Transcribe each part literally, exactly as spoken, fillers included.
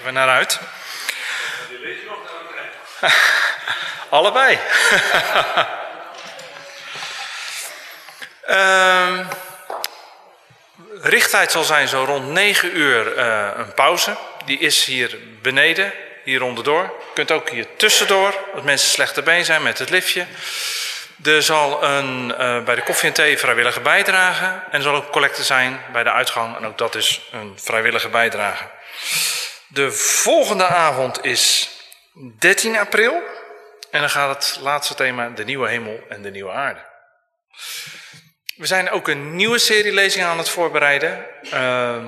we naar uit. Allebei. uh, richttijd zal zijn zo rond negen uur uh, een pauze. Die is hier beneden, hier onderdoor. Je kunt ook hier tussendoor, als mensen slecht te been zijn met het liftje. Er zal een, uh, bij de koffie en thee vrijwillige bijdrage. En er zal ook collecte zijn bij de uitgang. En ook dat is een vrijwillige bijdrage. De volgende avond is dertien april. En dan gaat het laatste thema de nieuwe hemel en de nieuwe aarde. We zijn ook een nieuwe serie lezingen aan het voorbereiden. Uh,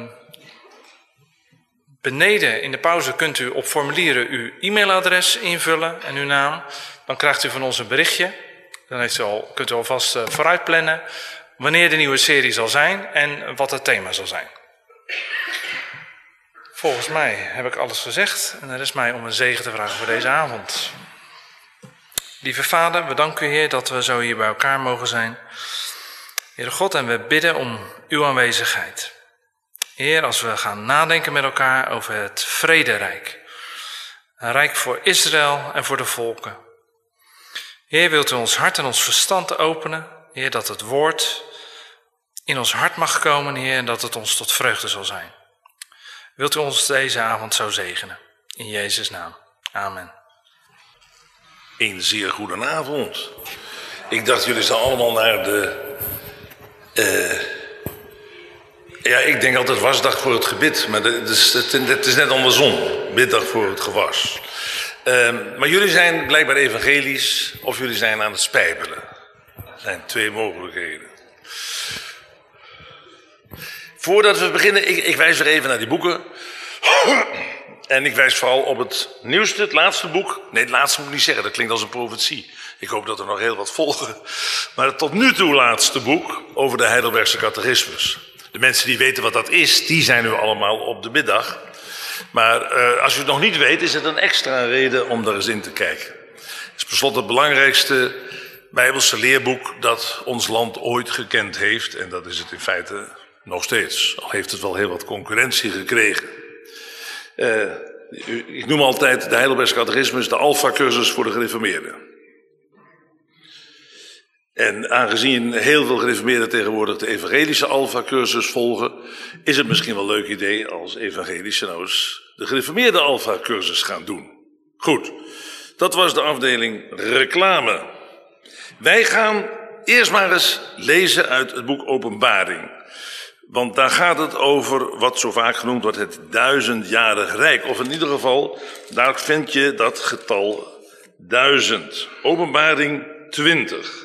beneden in de pauze kunt u op formulieren uw e-mailadres invullen en uw naam. Dan krijgt u van ons een berichtje. Dan heeft u al, kunt u alvast uh, vooruit plannen wanneer de nieuwe serie zal zijn en wat het thema zal zijn. Volgens mij heb ik alles gezegd en er is mij om een zegen te vragen voor deze avond. Lieve Vader, we danken u, Heer, dat we zo hier bij elkaar mogen zijn. Heere God, en we bidden om uw aanwezigheid. Heer, als we gaan nadenken met elkaar over het vrederijk. Een rijk voor Israël en voor de volken. Heer, wilt u ons hart en ons verstand openen. Heer, dat het woord in ons hart mag komen, Heer, en dat het ons tot vreugde zal zijn. Wilt u ons deze avond zo zegenen. In Jezus' naam. Amen. Een zeer goedenavond. Ik dacht, jullie staan allemaal naar de... Uh, ja, ik denk altijd wasdag voor het gebed, maar het is, het is net andersom. Middag voor het gewas. Uh, maar jullie zijn blijkbaar evangelisch of jullie zijn aan het spijbelen. Er zijn twee mogelijkheden. Voordat we beginnen, ik, ik wijs weer even naar die boeken. En ik wijs vooral op het nieuwste, het laatste boek. Nee, het laatste moet ik niet zeggen, dat klinkt als een profetie. Ik hoop dat er nog heel wat volgen. Maar het tot nu toe laatste boek over de Heidelbergse catechismus. De mensen die weten wat dat is, die zijn nu allemaal op de middag. Maar uh, als u het nog niet weet, is het een extra reden om daar eens in te kijken. Het is per slot het belangrijkste Bijbelse leerboek dat ons land ooit gekend heeft. En dat is het in feite nog steeds. Al heeft het wel heel wat concurrentie gekregen. Uh, ik noem altijd de Heidelbergse catechismus de alfa-cursus voor de gereformeerden. En aangezien heel veel gereformeerden tegenwoordig de evangelische alfa-cursus volgen, is het misschien wel een leuk idee als evangelische nou eens de gereformeerde alfa-cursus gaan doen. Goed, dat was de afdeling reclame. Wij gaan eerst maar eens lezen uit het boek Openbaring. Want daar gaat het over wat zo vaak genoemd wordt het duizendjarig rijk. Of in ieder geval, daar vind je dat getal duizend. Openbaring twintig.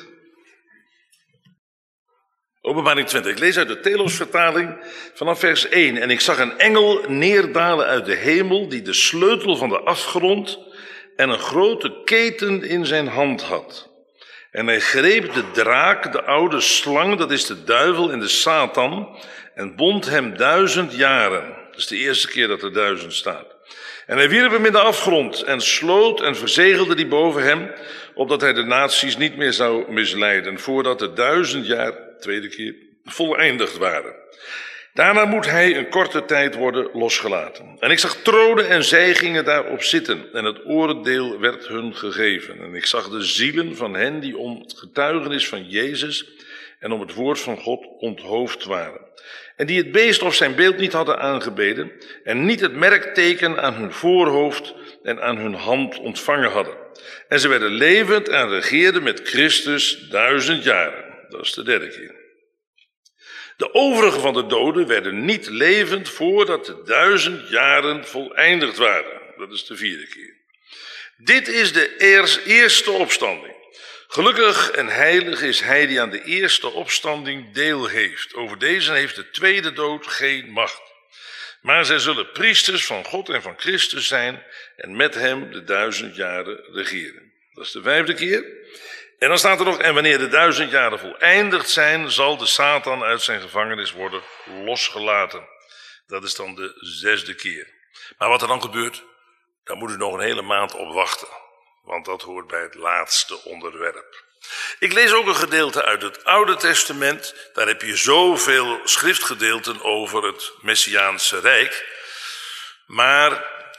Openbaring twintig. Ik lees uit de Telos-vertaling vanaf vers één. En ik zag een engel neerdalen uit de hemel die de sleutel van de afgrond en een grote keten in zijn hand had. En hij greep de draak, de oude slang, dat is de duivel en de Satan, en bond hem duizend jaren. Dat is de eerste keer dat er duizend staat. En hij wierp hem in de afgrond en sloot en verzegelde die boven hem, opdat hij de naties niet meer zou misleiden, voordat de duizend jaar, tweede keer, voleindigd waren. Daarna moet hij een korte tijd worden losgelaten. En ik zag tronen en zij gingen daarop zitten. En het oordeel werd hun gegeven. En ik zag de zielen van hen die om het getuigenis van Jezus en om het woord van God onthoofd waren. En die het beest of zijn beeld niet hadden aangebeden. En niet het merkteken aan hun voorhoofd en aan hun hand ontvangen hadden. En ze werden levend en regeerden met Christus duizend jaren. Dat is de derde keer. De overigen van de doden werden niet levend voordat de duizend jaren voleindigd waren. Dat is de vierde keer. Dit is de eerste opstanding. Gelukkig en heilig is hij die aan de eerste opstanding deel heeft. Over deze heeft de tweede dood geen macht. Maar zij zullen priesters van God en van Christus zijn en met hem de duizend jaren regeren. Dat is de vijfde keer. En dan staat er nog, en wanneer de duizend jaren voleindigd zijn, zal de Satan uit zijn gevangenis worden losgelaten. Dat is dan de zesde keer. Maar wat er dan gebeurt, daar moet u nog een hele maand op wachten. Want dat hoort bij het laatste onderwerp. Ik lees ook een gedeelte uit het Oude Testament. Daar heb je zoveel schriftgedeelten over het Messiaanse Rijk. Maar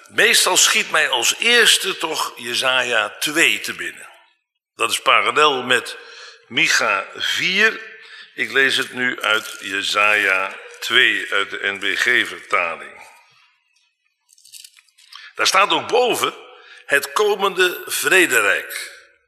meestal schiet mij als eerste toch Jesaja twee te binnen. Dat is parallel met Micha vier. Ik lees het nu uit Jesaja twee, uit de N B G-vertaling. Daar staat ook boven het komende vrederijk.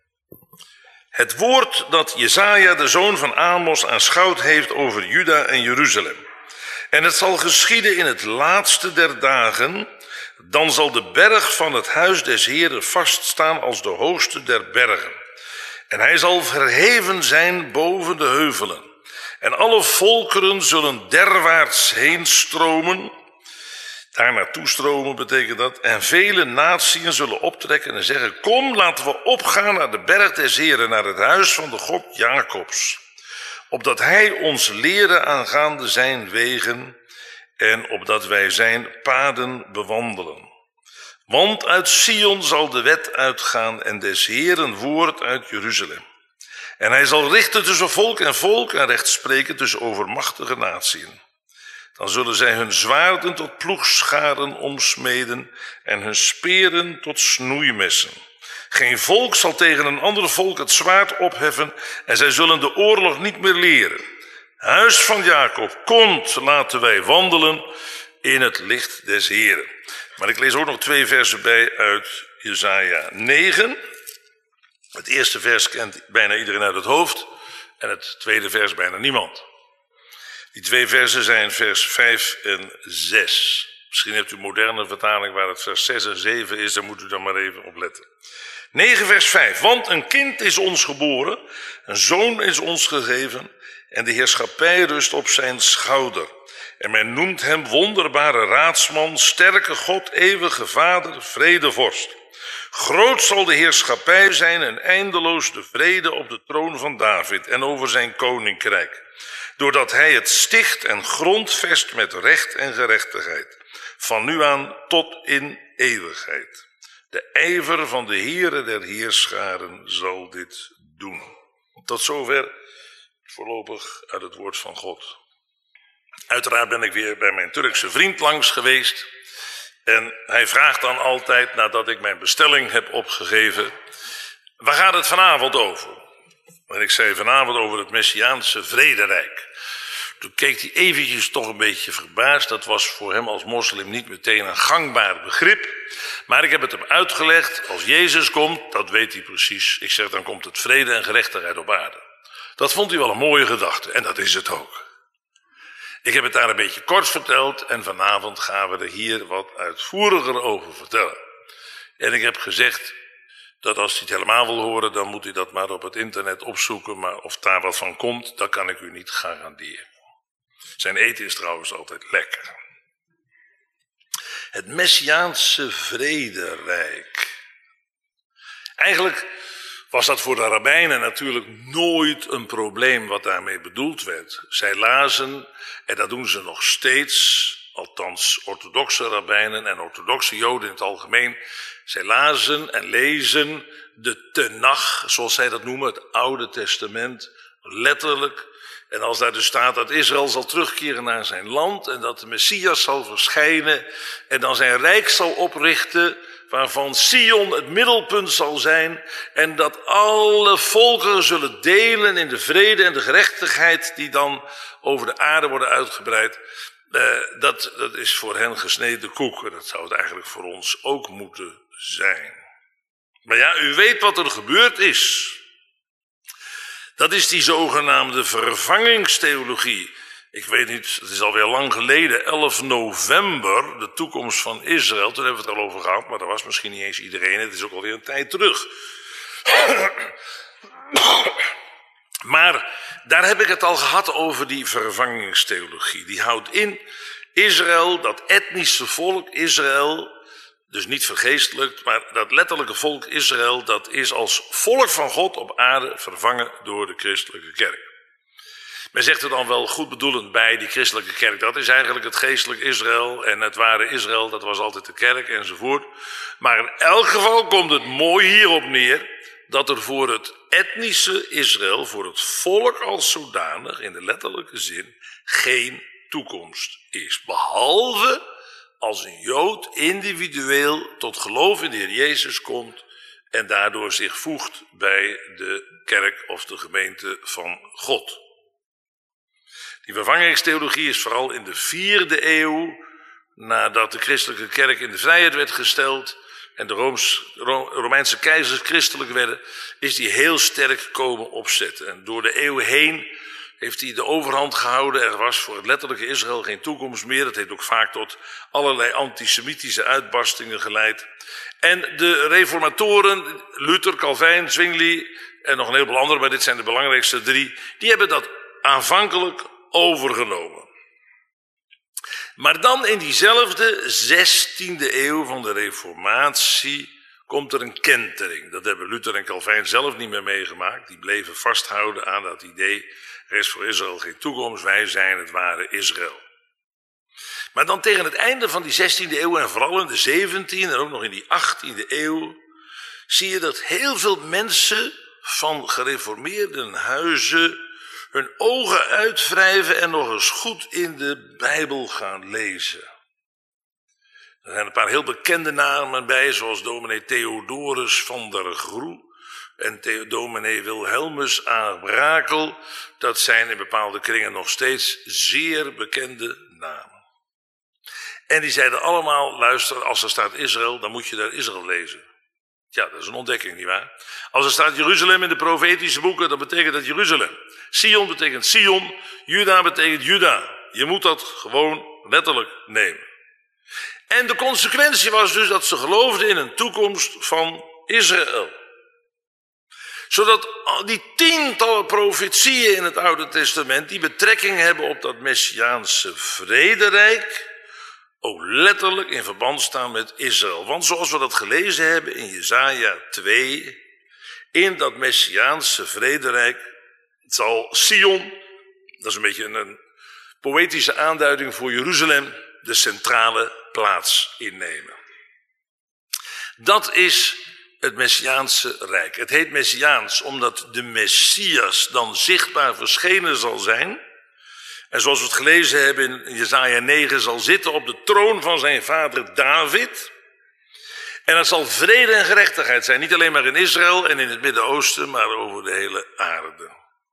Het woord dat Jesaja, de zoon van Amos, aanschouwd heeft over Juda en Jeruzalem. En het zal geschieden in het laatste der dagen, dan zal de berg van het huis des Heeren vaststaan als de hoogste der bergen. En hij zal verheven zijn boven de heuvelen. En alle volkeren zullen derwaarts heen stromen. Daar naartoe stromen betekent dat. En vele natieën zullen optrekken en zeggen: kom, laten we opgaan naar de berg des Heeren, naar het huis van de God Jacobs. Opdat hij ons leren aangaande zijn wegen en opdat wij zijn paden bewandelen. Want uit Sion zal de wet uitgaan en des Heeren woord uit Jeruzalem. En hij zal richten tussen volk en volk en recht spreken tussen overmachtige natieën. Dan zullen zij hun zwaarden tot ploegscharen omsmeden en hun speren tot snoeimessen. Geen volk zal tegen een ander volk het zwaard opheffen en zij zullen de oorlog niet meer leren. Huis van Jacob, komt, laten wij wandelen in het licht des Heeren. Maar ik lees ook nog twee versen bij uit Jesaja negen. Het eerste vers kent bijna iedereen uit het hoofd en het tweede vers bijna niemand. Die twee versen zijn vers vijf en zes. Misschien hebt u een moderne vertaling waar het vers zes en zeven is, daar moet u dan maar even op letten. negen vers vijf. Want een kind is ons geboren, een zoon is ons gegeven en de heerschappij rust op zijn schouder. En men noemt hem wonderbare raadsman, sterke God, eeuwige Vader, vredevorst. Groot zal de heerschappij zijn en eindeloos de vrede op de troon van David en over zijn koninkrijk. Doordat hij het sticht en grondvest met recht en gerechtigheid. Van nu aan tot in eeuwigheid. De ijver van de Heere der Heerscharen zal dit doen. Tot zover voorlopig uit het woord van God. Uiteraard ben ik weer bij mijn Turkse vriend langs geweest. En hij vraagt dan altijd, nadat ik mijn bestelling heb opgegeven: waar gaat het vanavond over? En ik zei vanavond over het Messiaanse vrederijk. Toen keek hij eventjes toch een beetje verbaasd. Dat was voor hem als moslim niet meteen een gangbaar begrip. Maar ik heb het hem uitgelegd. Als Jezus komt, dat weet hij precies. Ik zeg, dan komt het vrede en gerechtigheid op aarde. Dat vond hij wel een mooie gedachte. En dat is het ook. Ik heb het daar een beetje kort verteld. En vanavond gaan we er hier wat uitvoeriger over vertellen. En ik heb gezegd dat als hij het helemaal wil horen, dan moet hij dat maar op het internet opzoeken. Maar of daar wat van komt, dat kan ik u niet garanderen. Zijn eten is trouwens altijd lekker. Het Messiaanse vrederijk. Eigenlijk was dat voor de rabbijnen natuurlijk nooit een probleem wat daarmee bedoeld werd. Zij lazen, en dat doen ze nog steeds, althans orthodoxe rabbijnen en orthodoxe joden in het algemeen. Zij lazen en lezen de Tenach, zoals zij dat noemen, het Oude Testament, letterlijk. En als daar dus staat dat Israël zal terugkeren naar zijn land en dat de Messias zal verschijnen en dan zijn rijk zal oprichten, waarvan Sion het middelpunt zal zijn en dat alle volkeren zullen delen in de vrede en de gerechtigheid die dan over de aarde worden uitgebreid. Uh, dat, dat is voor hen gesneden koek en dat zou het eigenlijk voor ons ook moeten zijn. Maar ja, u weet wat er gebeurd is. Dat is die zogenaamde vervangingstheologie. Ik weet niet, het is alweer lang geleden, elf november, de toekomst van Israël. Toen hebben we het al over gehad, maar dat was misschien niet eens iedereen. Het is ook alweer een tijd terug. Maar daar heb ik het al gehad over die vervangingstheologie. Die houdt in Israël, dat etnische volk Israël, dus niet vergeestelijkt, maar dat letterlijke volk Israël, dat is als volk van God op aarde vervangen door de christelijke kerk. Men zegt er dan wel goed bedoelend bij, die christelijke kerk, dat is eigenlijk het geestelijk Israël en het ware Israël, dat was altijd de kerk enzovoort. Maar in elk geval komt het mooi hierop neer dat er voor het etnische Israël, voor het volk als zodanig, in de letterlijke zin, geen toekomst is. Behalve als een Jood individueel tot geloof in de Heer Jezus komt en daardoor zich voegt bij de kerk of de gemeente van God. Die vervangingstheologie is vooral in de vierde eeuw, nadat de christelijke kerk in de vrijheid werd gesteld en de Rooms, Romeinse keizers christelijk werden, is die heel sterk komen opzetten. En door de eeuwen heen heeft hij de overhand gehouden. Er was voor het letterlijke Israël geen toekomst meer. Dat heeft ook vaak tot allerlei antisemitische uitbarstingen geleid. En de reformatoren, Luther, Calvijn, Zwingli en nog een heleboel anderen, maar dit zijn de belangrijkste drie, die hebben dat aanvankelijk overgenomen. Maar dan in diezelfde zestiende eeuw van de Reformatie komt er een kentering. Dat hebben Luther en Calvijn zelf niet meer meegemaakt. Die bleven vasthouden aan dat idee, er is voor Israël geen toekomst, wij zijn het ware Israël. Maar dan tegen het einde van die zestiende eeuw en vooral in de zeventiende en ook nog in die achttiende eeuw, zie je dat heel veel mensen van gereformeerde huizen hun ogen uitwrijven en nog eens goed in de Bijbel gaan lezen. Er zijn een paar heel bekende namen bij, zoals dominee Theodorus van der Groe en The- dominee Wilhelmus A. Brakel. Dat zijn in bepaalde kringen nog steeds zeer bekende namen. En die zeiden allemaal, luister, als er staat Israël, dan moet je daar Israël lezen. Ja, dat is een ontdekking, nietwaar? Als er staat Jeruzalem in de profetische boeken, dan betekent dat Jeruzalem. Sion betekent Sion, Juda betekent Juda. Je moet dat gewoon letterlijk nemen. En de consequentie was dus dat ze geloofden in een toekomst van Israël. Zodat die tientallen profetieën in het Oude Testament, die betrekking hebben op dat Messiaanse vrederijk, ook letterlijk in verband staan met Israël. Want zoals we dat gelezen hebben in Jesaja twee, in dat Messiaanse vrederijk zal Sion, dat is een beetje een poëtische aanduiding voor Jeruzalem, de centrale plaats innemen. Dat is het Messiaanse rijk. Het heet Messiaans omdat de Messias dan zichtbaar verschenen zal zijn. En zoals we het gelezen hebben in Jesaja negen, zal zitten op de troon van zijn vader David. En dat zal vrede en gerechtigheid zijn. Niet alleen maar in Israël en in het Midden-Oosten, maar over de hele aarde.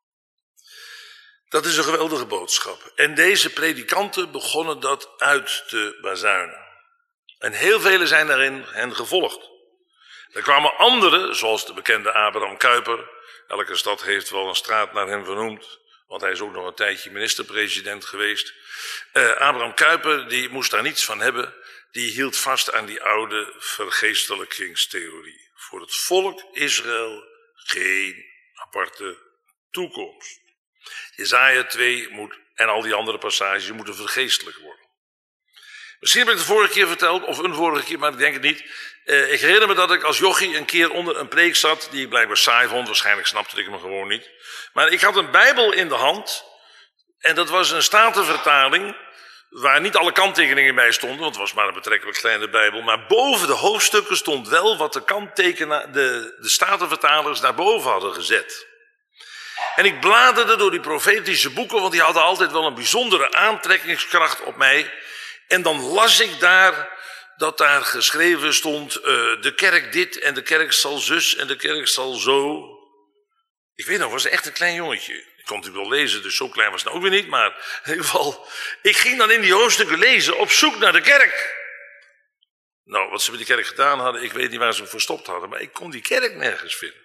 Dat is een geweldige boodschap. En deze predikanten begonnen dat uit te bazuinen. En heel velen zijn daarin hen gevolgd. Er kwamen anderen, zoals de bekende Abraham Kuyper. Elke stad heeft wel een straat naar hem vernoemd. Want hij is ook nog een tijdje minister-president geweest. Uh, Abraham Kuyper, die moest daar niets van hebben. Die hield vast aan die oude vergeestelijkingstheorie. Voor het volk Israël geen aparte toekomst. Jesaja twee moet, en al die andere passages moeten vergeestelijk worden. Misschien heb ik het de vorige keer verteld, of een vorige keer, maar ik denk het niet. Uh, ik herinner me dat ik als jochie een keer onder een preek zat, die ik blijkbaar saai vond. Waarschijnlijk snapte ik hem gewoon niet. Maar ik had een Bijbel in de hand, en dat was een statenvertaling, waar niet alle kanttekeningen bij stonden, want het was maar een betrekkelijk kleine Bijbel. Maar boven de hoofdstukken stond wel wat de kanttekenen, de, de statenvertalers daarboven hadden gezet. En ik bladerde door die profetische boeken, want die hadden altijd wel een bijzondere aantrekkingskracht op mij. En dan las ik daar dat daar geschreven stond, uh, de kerk dit en de kerk zal zus en de kerk zal zo. Ik weet nog, was echt een klein jongetje. Ik kon natuurlijk wel lezen, dus zo klein was het nou ook weer niet. Maar in ieder geval, ik ging dan in die hoofdstukken lezen op zoek naar de kerk. Nou, wat ze met die kerk gedaan hadden, ik weet niet waar ze hem verstopt hadden. Maar ik kon die kerk nergens vinden.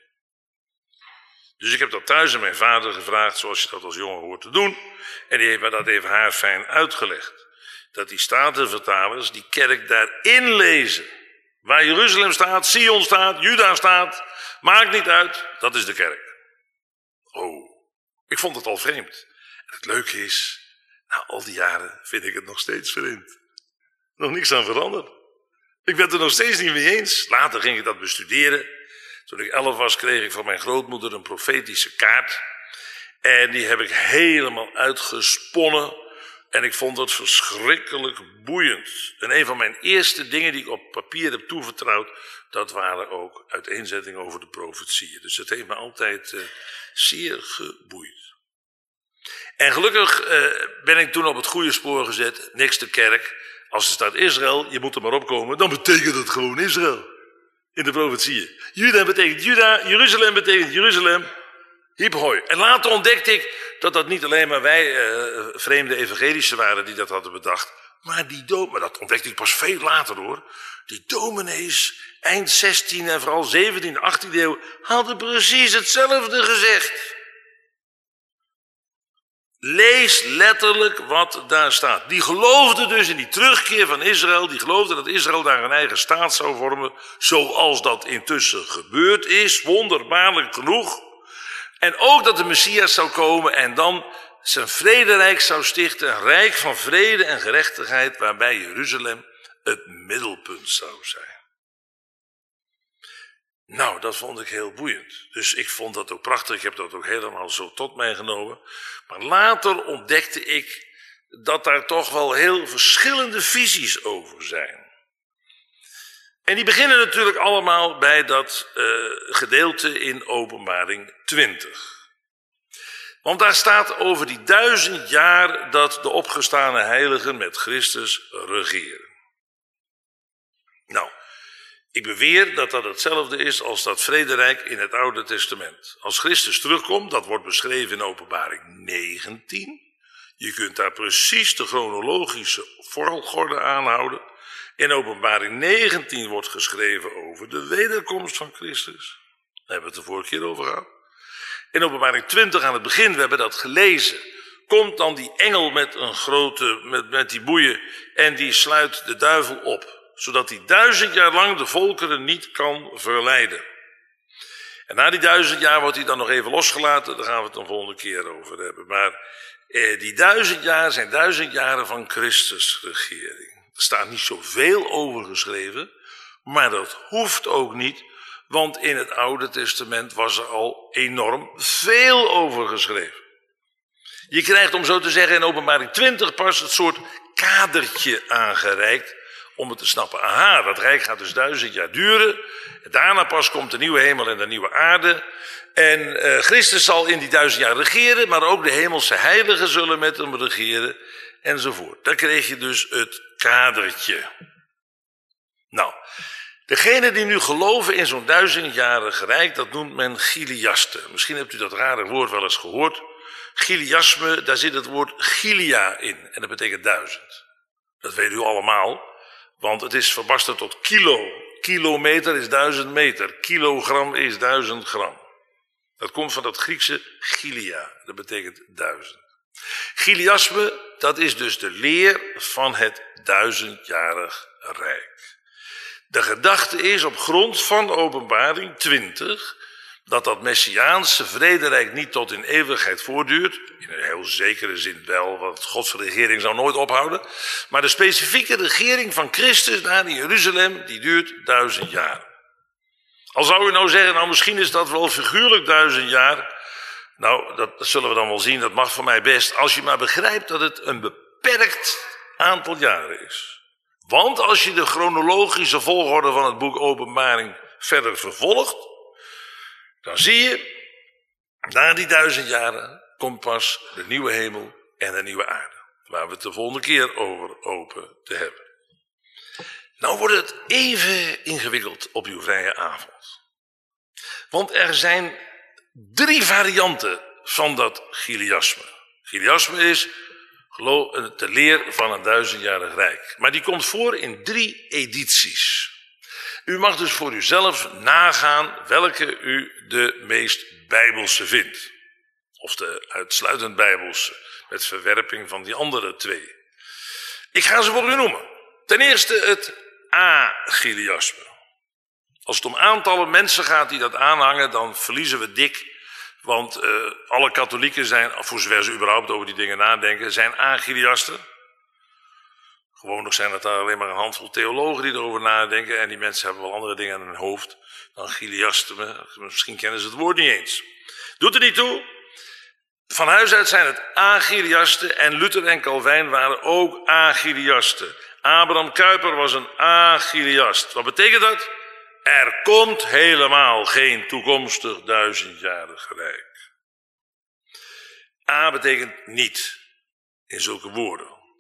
Dus ik heb dat thuis aan mijn vader gevraagd, zoals je dat als jongen hoort te doen. En die heeft me dat even haarfijn uitgelegd. Dat die statenvertalers die kerk daarin lezen. Waar Jeruzalem staat, Sion staat, Juda staat. Maakt niet uit, dat is de kerk. Oh, ik vond het al vreemd. En het leuke is, na al die jaren vind ik het nog steeds vreemd. Nog niks aan veranderd. Ik ben het er nog steeds niet mee eens. Later ging ik dat bestuderen. Toen ik elf was, kreeg ik van mijn grootmoeder een profetische kaart. En die heb ik helemaal uitgesponnen. En ik vond het verschrikkelijk boeiend. En een van mijn eerste dingen die ik op papier heb toevertrouwd, dat waren ook uiteenzettingen over de profetieën. Dus het heeft me altijd uh, zeer geboeid. En gelukkig uh, ben ik toen op het goede spoor gezet. Niks de kerk, als er staat Israël, je moet er maar opkomen, dan betekent het gewoon Israël. In de profetieën. Juda betekent Juda, Jeruzalem betekent Jeruzalem. Hip hoi. En later ontdekte ik dat dat niet alleen maar wij uh, vreemde evangelische waren die dat hadden bedacht. Maar die dominees, maar dat ontdekte ik pas veel later hoor. Die dominees, eind zestiende en vooral zeventiende, achttiende eeuw, hadden precies hetzelfde gezegd. Lees letterlijk wat daar staat. Die geloofden dus in die terugkeer van Israël. Die geloofden dat Israël daar een eigen staat zou vormen. Zoals dat intussen gebeurd is. Wonderbaarlijk genoeg. En ook dat de Messias zou komen en dan zijn vrederijk zou stichten. Een rijk van vrede en gerechtigheid waarbij Jeruzalem het middelpunt zou zijn. Nou, dat vond ik heel boeiend. Dus ik vond dat ook prachtig. Ik heb dat ook helemaal zo tot mij genomen. Maar later ontdekte ik dat daar toch wel heel verschillende visies over zijn. En die beginnen natuurlijk allemaal bij dat uh, gedeelte in Openbaring twintig. Want daar staat over die duizend jaar dat de opgestane heiligen met Christus regeren. Nou, ik beweer dat dat hetzelfde is als dat vrederijk in het Oude Testament. Als Christus terugkomt, dat wordt beschreven in Openbaring negentien. Je kunt daar precies de chronologische volgorde aanhouden. In Openbaring negentien wordt geschreven over de wederkomst van Christus. Daar hebben we het de vorige keer over gehad. In Openbaring twintig aan het begin, we hebben dat gelezen, komt dan die engel met een grote, met, met die boeien en die sluit de duivel op. Zodat hij duizend jaar lang de volkeren niet kan verleiden. En na die duizend jaar wordt hij dan nog even losgelaten, daar gaan we het een volgende keer over hebben. Maar eh, die duizend jaar zijn duizend jaren van Christus regering. Er staat niet zoveel over geschreven, maar dat hoeft ook niet, want in het Oude Testament was er al enorm veel over geschreven. Je krijgt, om zo te zeggen, in Openbaring twintig pas het soort kadertje aangereikt om het te snappen. Aha, dat rijk gaat dus duizend jaar duren. Daarna pas komt de nieuwe hemel en de nieuwe aarde. En uh, Christus zal in die duizend jaar regeren, maar ook de hemelse heiligen zullen met hem regeren, enzovoort. Dan kreeg je dus het kadertje. Nou, degene die nu geloven in zo'n duizendjarig rijk, dat noemt men chiliaste. Misschien hebt u dat rare woord wel eens gehoord. Chiliasme, daar zit het woord chilia in. En dat betekent duizend. Dat weet u allemaal, want het is verbasterd tot kilo. Kilometer is duizend meter. Kilogram is duizend gram. Dat komt van dat Griekse chilia. Dat betekent duizend. Chiliasme, dat is dus de leer van het duizendjarig rijk. De gedachte is op grond van Openbaring twintig dat dat messiaanse vrederijk niet tot in eeuwigheid voortduurt. In een heel zekere zin wel, want Gods regering zou nooit ophouden. Maar de specifieke regering van Christus daar in Jeruzalem, die duurt duizend jaar. Al zou u nou zeggen, nou misschien is dat wel figuurlijk duizend jaar. Nou, dat zullen we dan wel zien, dat mag voor mij best. Als je maar begrijpt dat het een beperkt aantal jaren is. Want als je de chronologische volgorde van het boek Openbaring verder vervolgt, dan zie je, na die duizend jaren komt pas de nieuwe hemel en de nieuwe aarde. Waar we het de volgende keer over hopen te hebben. Nou wordt het even ingewikkeld op uw vrije avond. Want er zijn drie varianten van dat chiliasme. Chiliasme is de leer van een duizendjarig rijk. Maar die komt voor in drie edities. U mag dus voor uzelf nagaan welke u de meest bijbelse vindt. Of de uitsluitend bijbelse, met verwerping van die andere twee. Ik ga ze voor u noemen. Ten eerste het achiliasme. Als het om aantallen mensen gaat die dat aanhangen, dan verliezen we dik. Want uh, alle katholieken zijn, voor zover ze überhaupt over die dingen nadenken, zijn achiliasten. Gewoonlijk zijn het daar alleen maar een handvol theologen die erover nadenken. En die mensen hebben wel andere dingen aan hun hoofd dan chiliasten. Misschien kennen ze het woord niet eens. Doet er niet toe. Van huis uit zijn het achiliasten. En Luther en Calvijn waren ook achiliasten. Abraham Kuyper was een achiliast. Wat betekent dat? Er komt helemaal geen toekomstig duizendjarig rijk. A betekent niet in zulke woorden.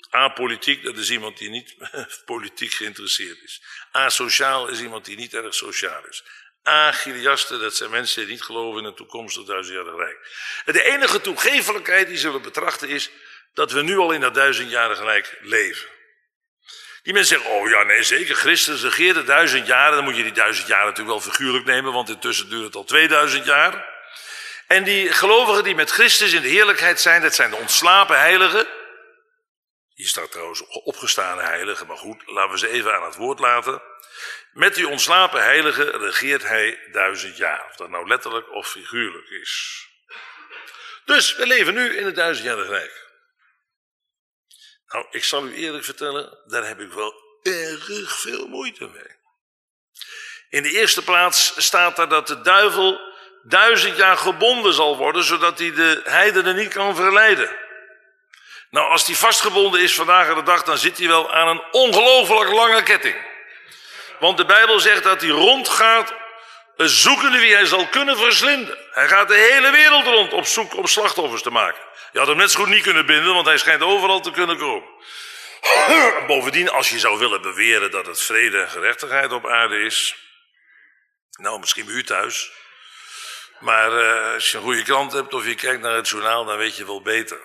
Apolitiek, dat is iemand die niet politiek geïnteresseerd is. Asociaal is iemand die niet erg sociaal is. Agiliasten, dat zijn mensen die niet geloven in een toekomstig duizendjarig rijk. En de enige toegeeflijkheid die zullen betrachten is dat we nu al in dat duizendjarig rijk leven. Die mensen zeggen, oh ja, nee zeker, Christus regeerde duizend jaren. Dan moet je die duizend jaar natuurlijk wel figuurlijk nemen, want intussen duurt het al tweeduizend jaar. En die gelovigen die met Christus in de heerlijkheid zijn, dat zijn de ontslapen heiligen. Hier staat trouwens opgestane heiligen, maar goed, laten we ze even aan het woord laten. Met die ontslapen heiligen regeert hij duizend jaar. Of dat nou letterlijk of figuurlijk is. Dus we leven nu in het duizendjarig rijk. Nou, ik zal u eerlijk vertellen, daar heb ik wel erg veel moeite mee. In de eerste plaats staat er dat de duivel duizend jaar gebonden zal worden, zodat hij de heidenen niet kan verleiden. Nou, als hij vastgebonden is vandaag aan de dag, dan zit hij wel aan een ongelooflijk lange ketting. Want de Bijbel zegt dat hij rondgaat, zoekende wie hij zal kunnen verslinden. Hij gaat de hele wereld rond op zoek om slachtoffers te maken. Je had hem net zo goed niet kunnen binden, want hij schijnt overal te kunnen komen. Bovendien, als je zou willen beweren dat het vrede en gerechtigheid op aarde is. Nou, misschien bij u thuis. Maar uh, als je een goede krant hebt of je kijkt naar het journaal, dan weet je wel beter.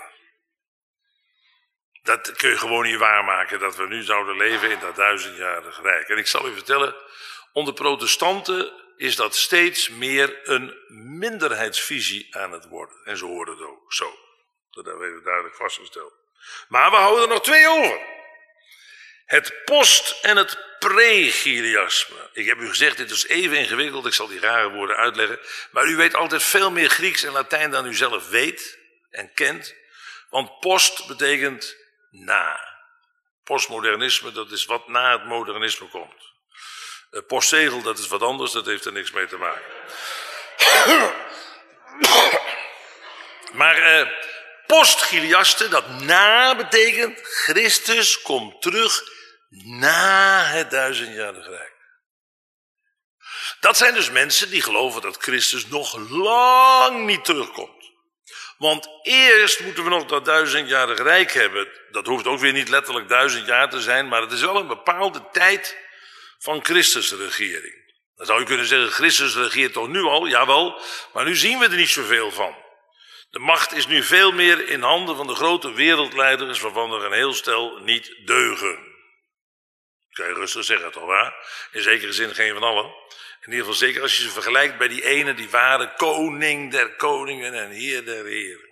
Dat kun je gewoon niet waarmaken, dat we nu zouden leven in dat duizendjarig rijk. En ik zal u vertellen, onder protestanten is dat steeds meer een minderheidsvisie aan het worden. En ze horen het ook zo. Dat hebben we duidelijk vastgesteld. Maar we houden er nog twee over. Het post- en het pregiliasme. Ik heb u gezegd, dit is even ingewikkeld, ik zal die rare woorden uitleggen. Maar u weet altijd veel meer Grieks en Latijn dan u zelf weet en kent. Want post betekent na. Postmodernisme, dat is wat na het modernisme komt. Postzegel, dat is wat anders, dat heeft er niks mee te maken. Maar eh, postgiliaste, dat na betekent, Christus komt terug na het duizendjarig rijk. Dat zijn dus mensen die geloven dat Christus nog lang niet terugkomt. Want eerst moeten we nog dat duizendjarig rijk hebben. Dat hoeft ook weer niet letterlijk duizend jaar te zijn, maar het is wel een bepaalde tijd van Christus' regering. Dan zou je kunnen zeggen, Christus regeert toch nu al? Jawel, maar nu zien we er niet zoveel van. De macht is nu veel meer in handen van de grote wereldleiders, waarvan er een heel stel niet deugen. Kan je rustig zeggen, toch waar? In zekere zin geen van allen. In ieder geval zeker als je ze vergelijkt bij die ene, die ware koning der koningen en heer der heren.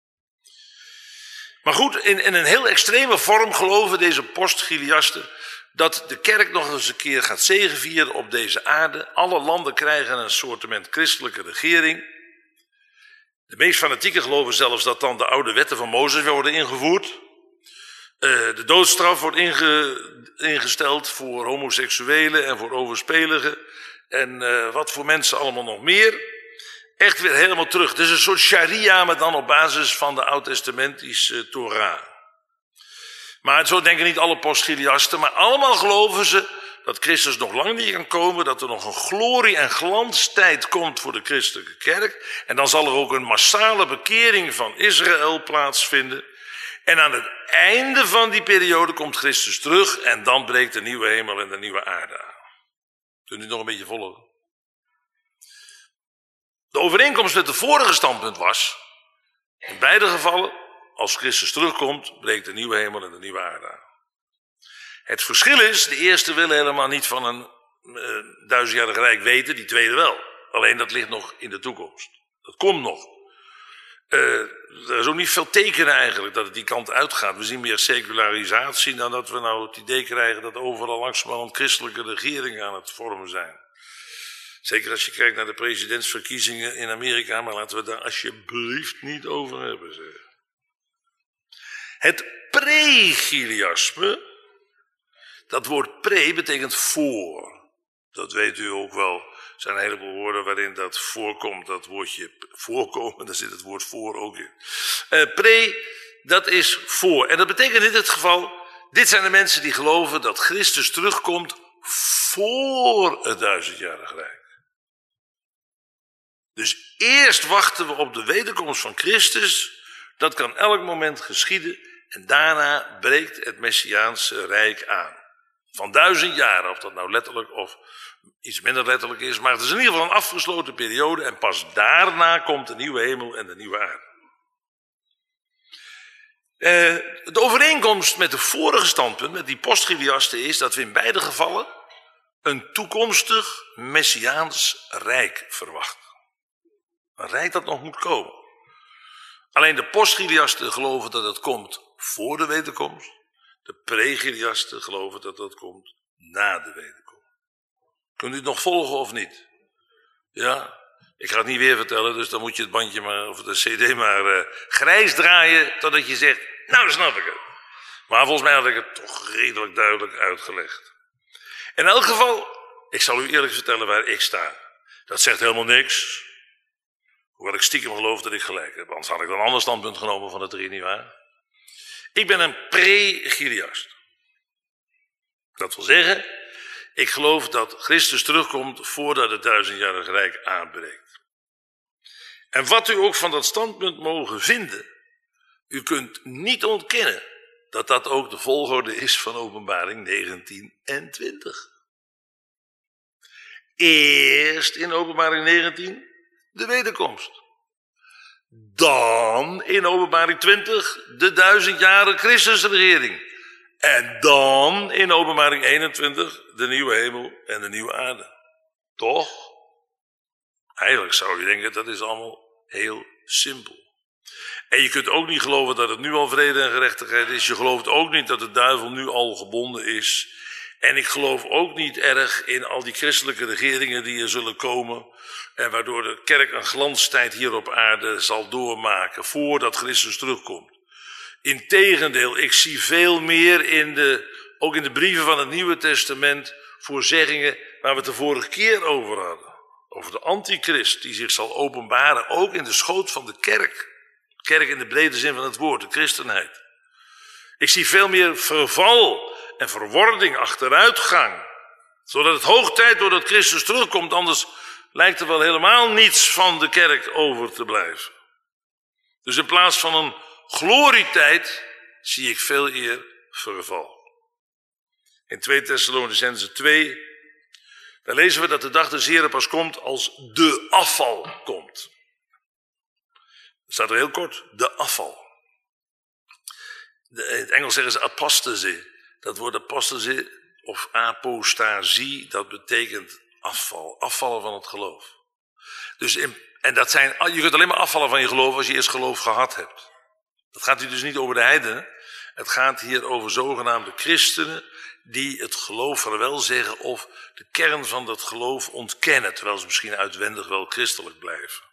Maar goed, in, in een heel extreme vorm geloven deze postgiliasten dat de kerk nog eens een keer gaat zegevieren op deze aarde. Alle landen krijgen een soortement christelijke regering. De meest fanatieken geloven zelfs dat dan de oude wetten van Mozes weer worden ingevoerd. Uh, de doodstraf wordt inge, ingesteld voor homoseksuelen en voor overspeligen. En uh, wat voor mensen allemaal nog meer. Echt weer helemaal terug. Het is een soort sharia, maar dan op basis van de oud-testamentische Torah. Maar zo denken niet alle postgiliasten, maar allemaal geloven ze dat Christus nog lang niet kan komen, dat er nog een glorie- en glanstijd komt voor de christelijke kerk. En dan zal er ook een massale bekering van Israël plaatsvinden. En aan het einde van die periode komt Christus terug en dan breekt de nieuwe hemel en de nieuwe aarde aan. Kunt u nog een beetje volgen? De overeenkomst met het vorige standpunt was, in beide gevallen, als Christus terugkomt, breekt de nieuwe hemel en de nieuwe aarde aan. Het verschil is, de eerste willen helemaal niet van een uh, duizendjarig rijk weten, die tweede wel. Alleen dat ligt nog in de toekomst. Dat komt nog. Uh, er is ook niet veel tekenen eigenlijk dat het die kant uitgaat. We zien meer secularisatie dan dat we nou het idee krijgen dat overal langzamerhand christelijke regeringen aan het vormen zijn. Zeker als je kijkt naar de presidentsverkiezingen in Amerika, maar laten we daar alsjeblieft niet over hebben. Zeg. Het pregiliasme, dat woord pre betekent voor. Dat weet u ook wel. Er zijn een heleboel woorden waarin dat voorkomt, dat woordje voorkomen, daar zit het woord voor ook in. Uh, pre, dat is voor. En dat betekent in dit geval, dit zijn de mensen die geloven dat Christus terugkomt voor het duizendjarig rijk. Dus eerst wachten we op de wederkomst van Christus. Dat kan elk moment geschieden. En daarna breekt het Messiaanse Rijk aan. Van duizend jaren, of dat nou letterlijk of iets minder letterlijk is. Maar het is in ieder geval een afgesloten periode. En pas daarna komt de nieuwe hemel en de nieuwe aarde. Uh, de overeenkomst met de vorige standpunt, met die postchiliasten, is dat we in beide gevallen een toekomstig Messiaans Rijk verwachten. Een Rijk dat nog moet komen. Alleen de postchiliasten geloven dat het komt voor de wederkomst. De pregiliasten geloven dat dat komt na de wederkomst. Kunt u het nog volgen of niet? Ja? Ik ga het niet weer vertellen, dus dan moet je het bandje maar, of de cd maar uh, grijs draaien totdat je zegt, nou dan snap ik het. Maar volgens mij had ik het toch redelijk duidelijk uitgelegd. In elk geval, ik zal u eerlijk vertellen waar ik sta. Dat zegt helemaal niks. Hoewel ik stiekem geloof dat ik gelijk heb. Anders had ik dan een ander standpunt genomen van de drie, nietwaar? Ik ben een pregiliast. Dat wil zeggen, ik geloof dat Christus terugkomt voordat het duizendjarige Rijk aanbreekt. En wat u ook van dat standpunt mogen vinden, u kunt niet ontkennen dat dat ook de volgorde is van Openbaring negentien en twintig. Eerst in Openbaring negentien de wederkomst. Dan in Openbaring twintig de duizendjarige Christusregering. En dan in Openbaring eenentwintig de nieuwe hemel en de nieuwe aarde. Toch? Eigenlijk zou je denken, dat is allemaal heel simpel. En je kunt ook niet geloven dat het nu al vrede en gerechtigheid is. Je gelooft ook niet dat de duivel nu al gebonden is. En ik geloof ook niet erg in al die christelijke regeringen die er zullen komen. En waardoor de kerk een glanstijd hier op aarde zal doormaken voordat Christus terugkomt. Integendeel, ik zie veel meer in de, ook in de brieven van het Nieuwe Testament, voorzeggingen waar we het de vorige keer over hadden. Over de antichrist die zich zal openbaren, ook in de schoot van de kerk. Kerk in de brede zin van het woord, de christenheid. Ik zie veel meer verval en verwording, achteruitgang. Zodat het hoog tijd wordt dat Christus terugkomt, anders lijkt er wel helemaal niets van de kerk over te blijven. Dus in plaats van een glorietijd zie ik veel eer verval. In twee Thessalonicenzen twee, daar lezen we dat de dag des Heren pas komt als de afval komt. Er staat er heel kort, de afval. De, in het Engels zeggen ze apostasy. Dat woord apostasy of apostasie, dat betekent afval. Afvallen van het geloof. Dus in, en dat zijn, je kunt alleen maar afvallen van je geloof als je eerst geloof gehad hebt. Dat gaat hier dus niet over de heidenen. Het gaat hier over zogenaamde christenen die het geloof vaarwel zeggen of de kern van dat geloof ontkennen, terwijl ze misschien uitwendig wel christelijk blijven.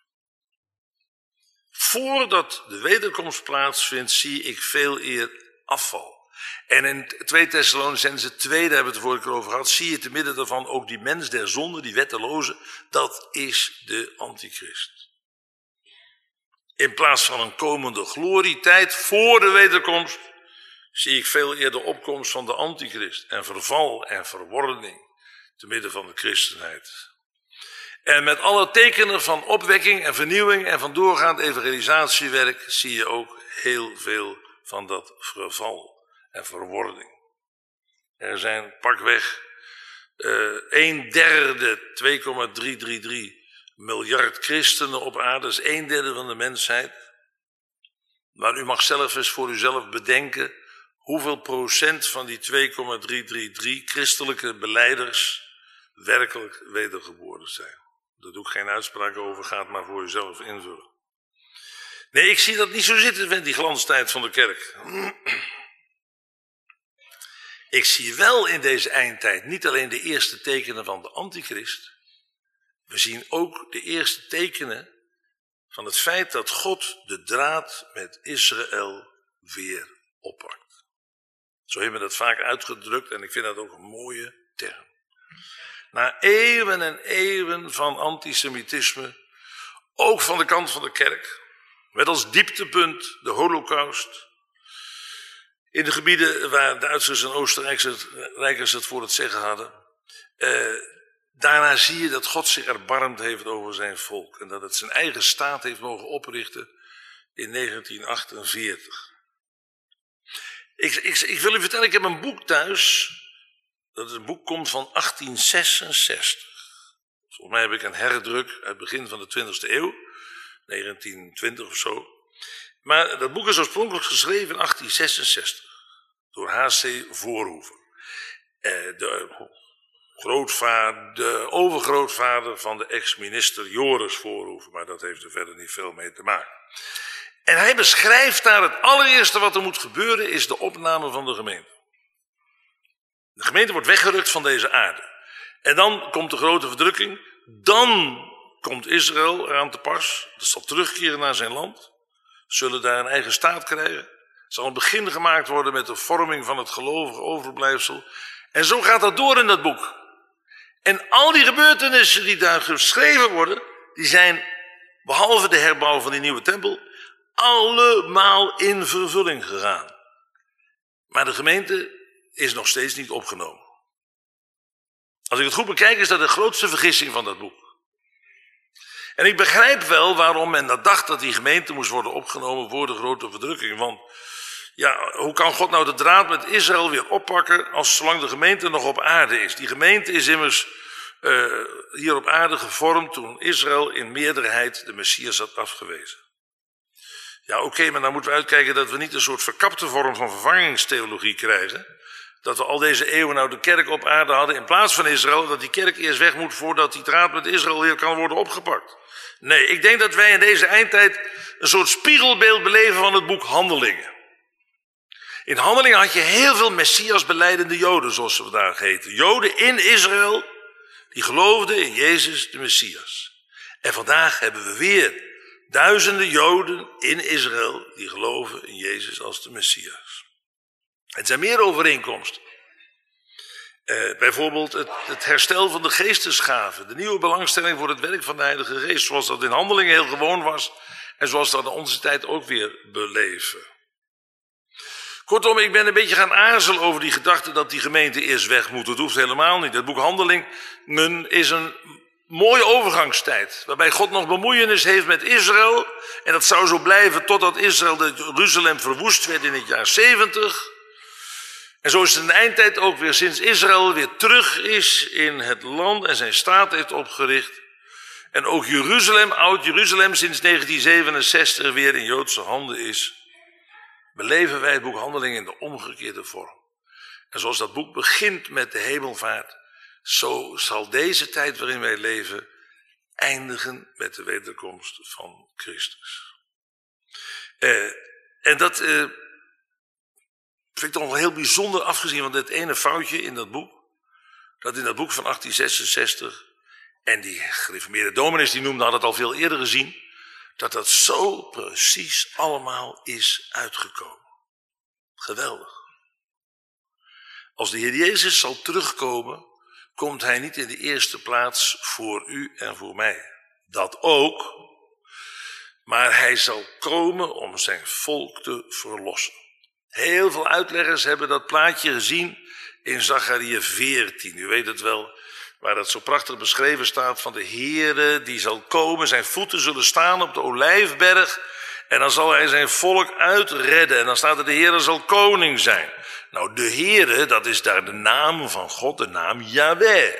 Voordat de wederkomst plaatsvindt, zie ik veel eer afval. En in twee Thessalonicenzen twee, daar hebben we het de vorige keer over gehad, zie je te midden daarvan ook die mens der zonde, die wetteloze, dat is de antichrist. In plaats van een komende glorietijd voor de wederkomst, zie ik veel eerder opkomst van de antichrist en verval en verwording te midden van de christenheid. En met alle tekenen van opwekking en vernieuwing en van doorgaand evangelisatiewerk zie je ook heel veel van dat verval en verwording. Er zijn pakweg uh, een derde, twee komma driehonderddraaiendertig miljard christenen op aarde, dat is een derde van de mensheid. Maar u mag zelf eens voor uzelf bedenken hoeveel procent van die twee komma driehonderddraaiendertig christelijke belijders werkelijk wedergeboren zijn. Daar doe ik geen uitspraak over, ga het maar voor uzelf invullen. Nee, ik zie dat niet zo zitten met die glanstijd van de kerk. Ik zie wel in deze eindtijd niet alleen de eerste tekenen van de antichrist. We zien ook de eerste tekenen van het feit dat God de draad met Israël weer oppakt. Zo heeft men dat vaak uitgedrukt en ik vind dat ook een mooie term. Na eeuwen en eeuwen van antisemitisme, ook van de kant van de kerk, met als dieptepunt de Holocaust, in de gebieden waar Duitsers en Oostenrijkers het voor het zeggen hadden, eh, daarna zie je dat God zich erbarmd heeft over zijn volk en dat het zijn eigen staat heeft mogen oprichten in negentien achtenveertig. Ik, ik, ik wil u vertellen, ik heb een boek thuis. Dat is een boek komt van achttien zesenzestig. Volgens mij heb ik een herdruk uit het begin van de twintigste eeuw. negentien twintig of zo. Maar dat boek is oorspronkelijk geschreven in achttien zesenzestig. Door H C Voorhoeven. Eh, de grootvader, de overgrootvader van de ex-minister Joris Voorhoeven. Maar dat heeft er verder niet veel mee te maken. En hij beschrijft daar het allereerste wat er moet gebeuren is de opname van de gemeente. De gemeente wordt weggerukt van deze aarde. En dan komt de grote verdrukking. Dan komt Israël eraan te pas. Dat zal terugkeren naar zijn land. Zullen daar een eigen staat krijgen. Er zal een begin gemaakt worden met de vorming van het gelovige overblijfsel. En zo gaat dat door in dat boek. En al die gebeurtenissen die daar geschreven worden, die zijn, behalve de herbouw van die nieuwe tempel, allemaal in vervulling gegaan. Maar de gemeente is nog steeds niet opgenomen. Als ik het goed bekijk, is dat de grootste vergissing van dat boek. En ik begrijp wel waarom men dat dacht dat die gemeente moest worden opgenomen voor de grote verdrukking. Want ja, hoe kan God nou de draad met Israël weer oppakken als zolang de gemeente nog op aarde is? Die gemeente is immers uh, hier op aarde gevormd toen Israël in meerderheid de Messias had afgewezen. Ja, oké, okay, maar dan moeten we uitkijken dat we niet een soort verkapte vorm van vervangingstheologie krijgen. Dat we al deze eeuwen nou de kerk op aarde hadden in plaats van Israël. Dat die kerk eerst weg moet voordat die draad met Israël weer kan worden opgepakt. Nee, ik denk dat wij in deze eindtijd een soort spiegelbeeld beleven van het boek Handelingen. In Handelingen had je heel veel Messias-belijdende Joden, zoals ze vandaag heten. Joden in Israël, die geloofden in Jezus de Messias. En vandaag hebben we weer duizenden Joden in Israël die geloven in Jezus als de Messias. Het zijn meer overeenkomsten. Uh, bijvoorbeeld het, het herstel van de geestesgaven. De nieuwe belangstelling voor het werk van de Heilige Geest. Zoals dat in Handelingen heel gewoon was. En zoals dat in onze tijd ook weer beleven. Kortom, ik ben een beetje gaan aarzelen over die gedachte dat die gemeente eerst weg moet. Dat hoeft helemaal niet. Het boek Handelingen is een mooie overgangstijd. Waarbij God nog bemoeienis heeft met Israël. En dat zou zo blijven totdat Israël de Jeruzalem verwoest werd in het jaar zeventig. En zo is het in de eindtijd ook weer sinds Israël weer terug is in het land en zijn staat heeft opgericht. En ook Jeruzalem, oud Jeruzalem, sinds negentien zevenenzestig weer in Joodse handen is. Beleven wij het boek Handelingen in de omgekeerde vorm. En zoals dat boek begint met de hemelvaart, zo zal deze tijd waarin wij leven eindigen met de wederkomst van Christus. Eh, en dat eh, vind ik toch wel heel bijzonder, afgezien van dit ene foutje in dat boek. Dat in dat boek van achttien zesenzestig, en die gereformeerde dominees die noemden, hadden het al veel eerder gezien, dat dat zo precies allemaal is uitgekomen. Geweldig. Als de Heer Jezus zal terugkomen, komt hij niet in de eerste plaats voor u en voor mij. Dat ook. Maar hij zal komen om zijn volk te verlossen. Heel veel uitleggers hebben dat plaatje gezien in Zachariah veertien. U weet het wel, waar dat zo prachtig beschreven staat van de Heere die zal komen. Zijn voeten zullen staan op de Olijfberg en dan zal hij zijn volk uitredden. En dan staat er de Heere zal koning zijn. Nou, de Heere, dat is daar de naam van God, de naam Yahweh.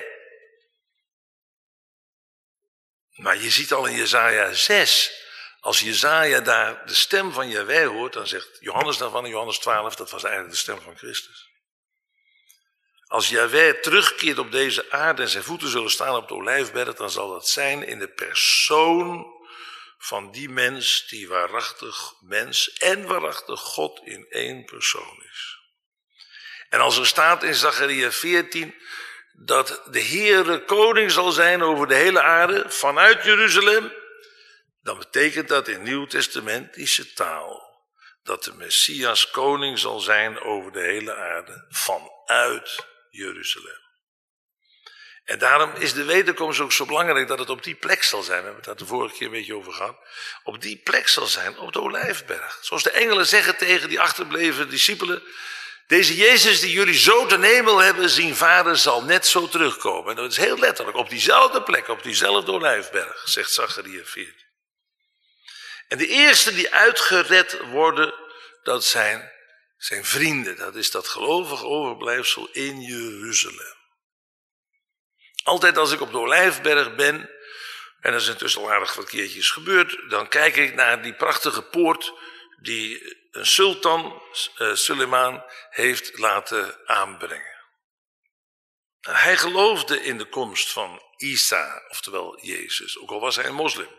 Maar je ziet al in Jesaja zes, als Jesaja daar de stem van Yahweh hoort, dan zegt Johannes daarvan in Johannes twaalf, dat was eigenlijk de stem van Christus. Als Yahweh terugkeert op deze aarde en zijn voeten zullen staan op de Olijfberg, dan zal dat zijn in de persoon van die mens die waarachtig mens en waarachtig God in één persoon is. En als er staat in Zachariah veertien dat de Heere koning zal zijn over de hele aarde vanuit Jeruzalem, dan betekent dat in nieuwtestamentische taal dat de Messias koning zal zijn over de hele aarde vanuit Jeruzalem. En daarom is de wederkomst ook zo belangrijk dat het op die plek zal zijn. We hebben het daar de vorige keer een beetje over gehad. Op die plek zal zijn, op de Olijfberg. Zoals de engelen zeggen tegen die achterbleven discipelen: deze Jezus die jullie zo ten hemel hebben zien varen, zal net zo terugkomen. En dat is heel letterlijk, op diezelfde plek, op diezelfde Olijfberg, zegt Zachariah veertien. En de eerste die uitgered worden, dat zijn zijn vrienden, dat is dat gelovige overblijfsel in Jeruzalem. Altijd als ik op de Olijfberg ben, en dat is intussen al aardig wat keertjes gebeurd, dan kijk ik naar die prachtige poort die een sultan, uh, Suleiman, heeft laten aanbrengen. En hij geloofde in de komst van Isa, oftewel Jezus, ook al was hij een moslim.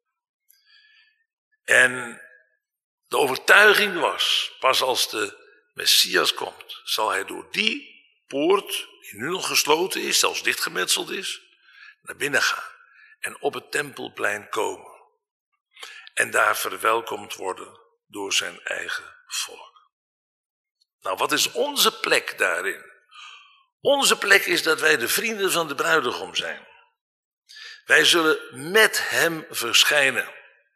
En de overtuiging was, pas als de Messias komt, zal hij door die poort, die nu nog gesloten is, zelfs dichtgemetseld is, naar binnen gaan en op het tempelplein komen. En daar verwelkomd worden door zijn eigen volk. Nou, wat is onze plek daarin? Onze plek is dat wij de vrienden van de bruidegom zijn. Wij zullen met hem verschijnen.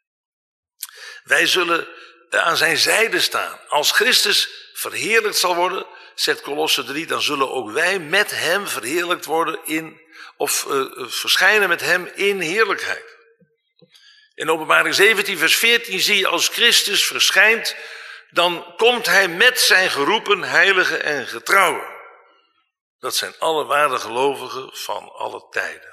Wij zullen aan zijn zijde staan. Als Christus verheerlijkt zal worden, zegt Kolosse drie, dan zullen ook wij met hem verheerlijkt worden in, of uh, verschijnen met hem in heerlijkheid. In Openbaring zeventien vers veertien zie je, als Christus verschijnt, dan komt hij met zijn geroepen heiligen en getrouwen. Dat zijn alle ware gelovigen van alle tijden.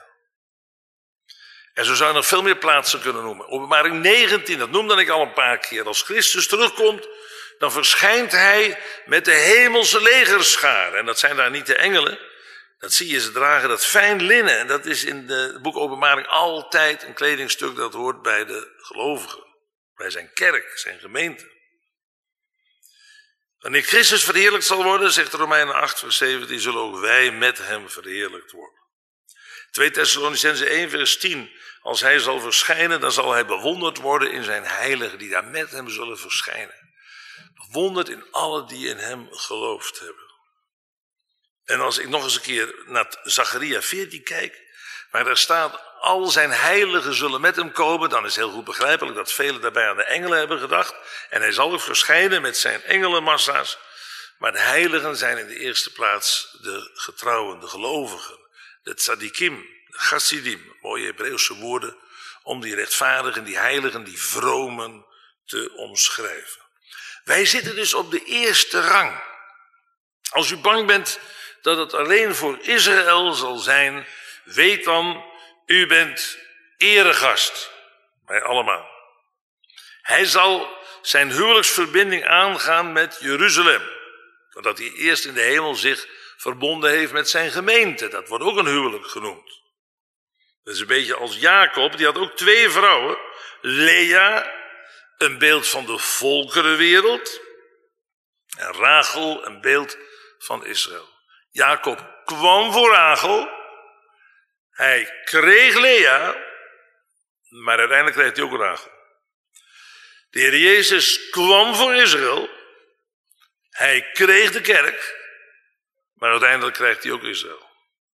En zo zou je nog veel meer plaatsen kunnen noemen. Openbaring negentien, dat noemde ik al een paar keer. Als Christus terugkomt, dan verschijnt hij met de hemelse legerschaar. En dat zijn daar niet de engelen. Dat zie je, ze dragen dat fijn linnen. En dat is in het boek Openbaring altijd een kledingstuk dat hoort bij de gelovigen. Bij zijn kerk, zijn gemeente. Wanneer Christus verheerlijkt zal worden, zegt Romeinen acht vers zeventien, zullen ook wij met hem verheerlijkt worden. twee Thessalonicenzen één vers tien, als hij zal verschijnen, dan zal hij bewonderd worden in zijn heiligen die daar met hem zullen verschijnen. Bewonderd in alle die in hem geloofd hebben. En als ik nog eens een keer naar Zacharia veertien kijk, waar daar staat, al zijn heiligen zullen met hem komen, dan is heel goed begrijpelijk dat velen daarbij aan de engelen hebben gedacht. En hij zal ook verschijnen met zijn engelenmassa's. Maar de heiligen zijn in de eerste plaats de getrouwen, de gelovigen, de tzadikim, de chassidim, mooie Hebreeuwse woorden, om die rechtvaardigen, die heiligen, die vromen te omschrijven. Wij zitten dus op de eerste rang. Als u bang bent dat het alleen voor Israël zal zijn, weet dan, u bent eregast, wij allemaal. Hij zal zijn huwelijksverbinding aangaan met Jeruzalem, zodat hij eerst in de hemel zich verbonden heeft met zijn gemeente. Dat wordt ook een huwelijk genoemd. Dat is een beetje als Jacob, die had ook twee vrouwen. Lea, een beeld van de volkerenwereld, en Rachel, een beeld van Israël. Jacob kwam voor Rachel, hij kreeg Lea, maar uiteindelijk kreeg hij ook Rachel. De Heer Jezus kwam voor Israël, hij kreeg de kerk, maar uiteindelijk krijgt hij ook Israël.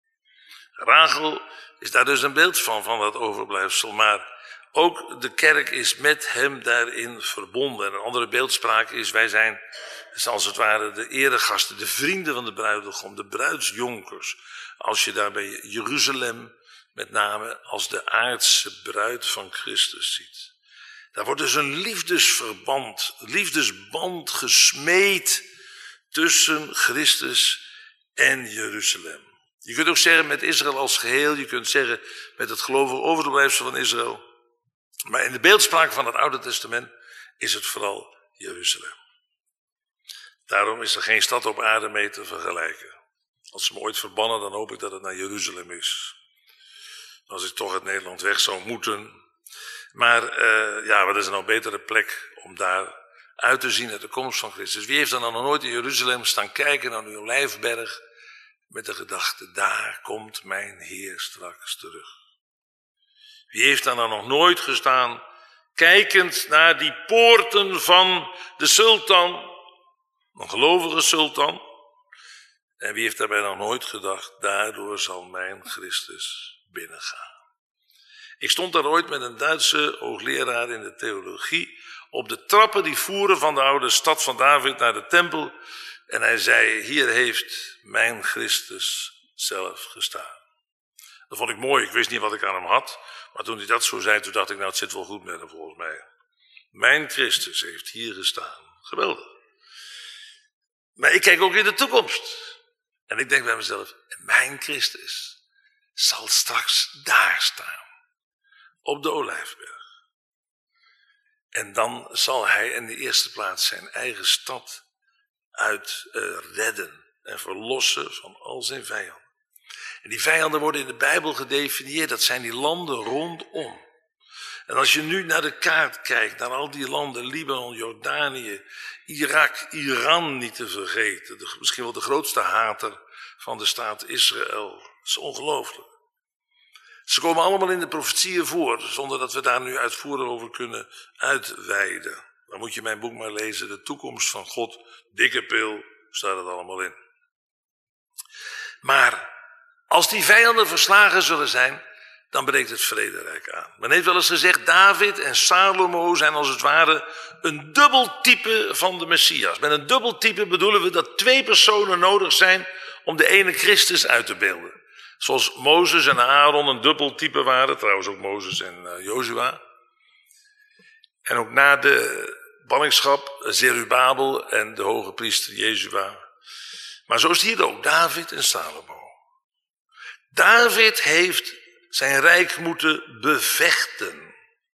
Rachel is daar dus een beeld van, van dat overblijfsel, maar ook de kerk is met hem daarin verbonden. En een andere beeldspraak is, wij zijn, is als het ware de eregasten, de vrienden van de bruidegom, de bruidsjonkers. Als je daar bij Jeruzalem met name als de aardse bruid van Christus ziet. Daar wordt dus een liefdesverband, liefdesband gesmeed tussen Christus en Jeruzalem. Je kunt ook zeggen met Israël als geheel, je kunt zeggen met het gelovige overblijfsel van Israël. Maar in de beeldspraak van het Oude Testament is het vooral Jeruzalem. Daarom is er geen stad op aarde mee te vergelijken. Als ze me ooit verbannen, dan hoop ik dat het naar Jeruzalem is. Als ik toch uit Nederland weg zou moeten. Maar uh, ja, wat is er nou een betere plek om daar uit te zien naar de komst van Christus? Wie heeft dan nog nooit in Jeruzalem staan kijken naar de Olijfberg met de gedachte, daar komt mijn Heer straks terug? Wie heeft daar dan nog nooit gestaan, kijkend naar die poorten van de sultan, een gelovige sultan? En wie heeft daarbij nog nooit gedacht, daardoor zal mijn Christus binnengaan? Ik stond daar ooit met een Duitse hoogleraar in de theologie op de trappen die voeren van de oude stad van David naar de tempel. En hij zei, hier heeft mijn Christus zelf gestaan. Dat vond ik mooi, ik wist niet wat ik aan hem had. Maar toen hij dat zo zei, toen dacht ik, nou het zit wel goed met hem volgens mij. Mijn Christus heeft hier gestaan. Geweldig. Maar ik kijk ook in de toekomst. En ik denk bij mezelf, mijn Christus zal straks daar staan. Op de Olijfberg. En dan zal hij in de eerste plaats zijn eigen stad uit uh, redden en verlossen van al zijn vijanden. En die vijanden worden in de Bijbel gedefinieerd, dat zijn die landen rondom. En als je nu naar de kaart kijkt, naar al die landen, Libanon, Jordanië, Irak, Iran niet te vergeten, de, misschien wel de grootste hater van de staat Israël. Dat is ongelooflijk. Ze komen allemaal in de profetieën voor, zonder dat we daar nu uitvoerig over kunnen uitweiden. Dan moet je mijn boek maar lezen, De toekomst van God, dikke pil, staat het allemaal in. Maar als die vijanden verslagen zullen zijn, dan breekt het vrederijk aan. Men heeft wel eens gezegd, David en Salomo zijn als het ware een dubbeltype van de Messias. Met een dubbeltype bedoelen we dat twee personen nodig zijn om de ene Christus uit te beelden. Zoals Mozes en Aaron een dubbeltype waren, trouwens ook Mozes en uh, Jozua. En ook na de ballingschap Zerubabel en de hoge priester Jezua. Maar zo is het hier ook, David en Salomo. David heeft zijn rijk moeten bevechten.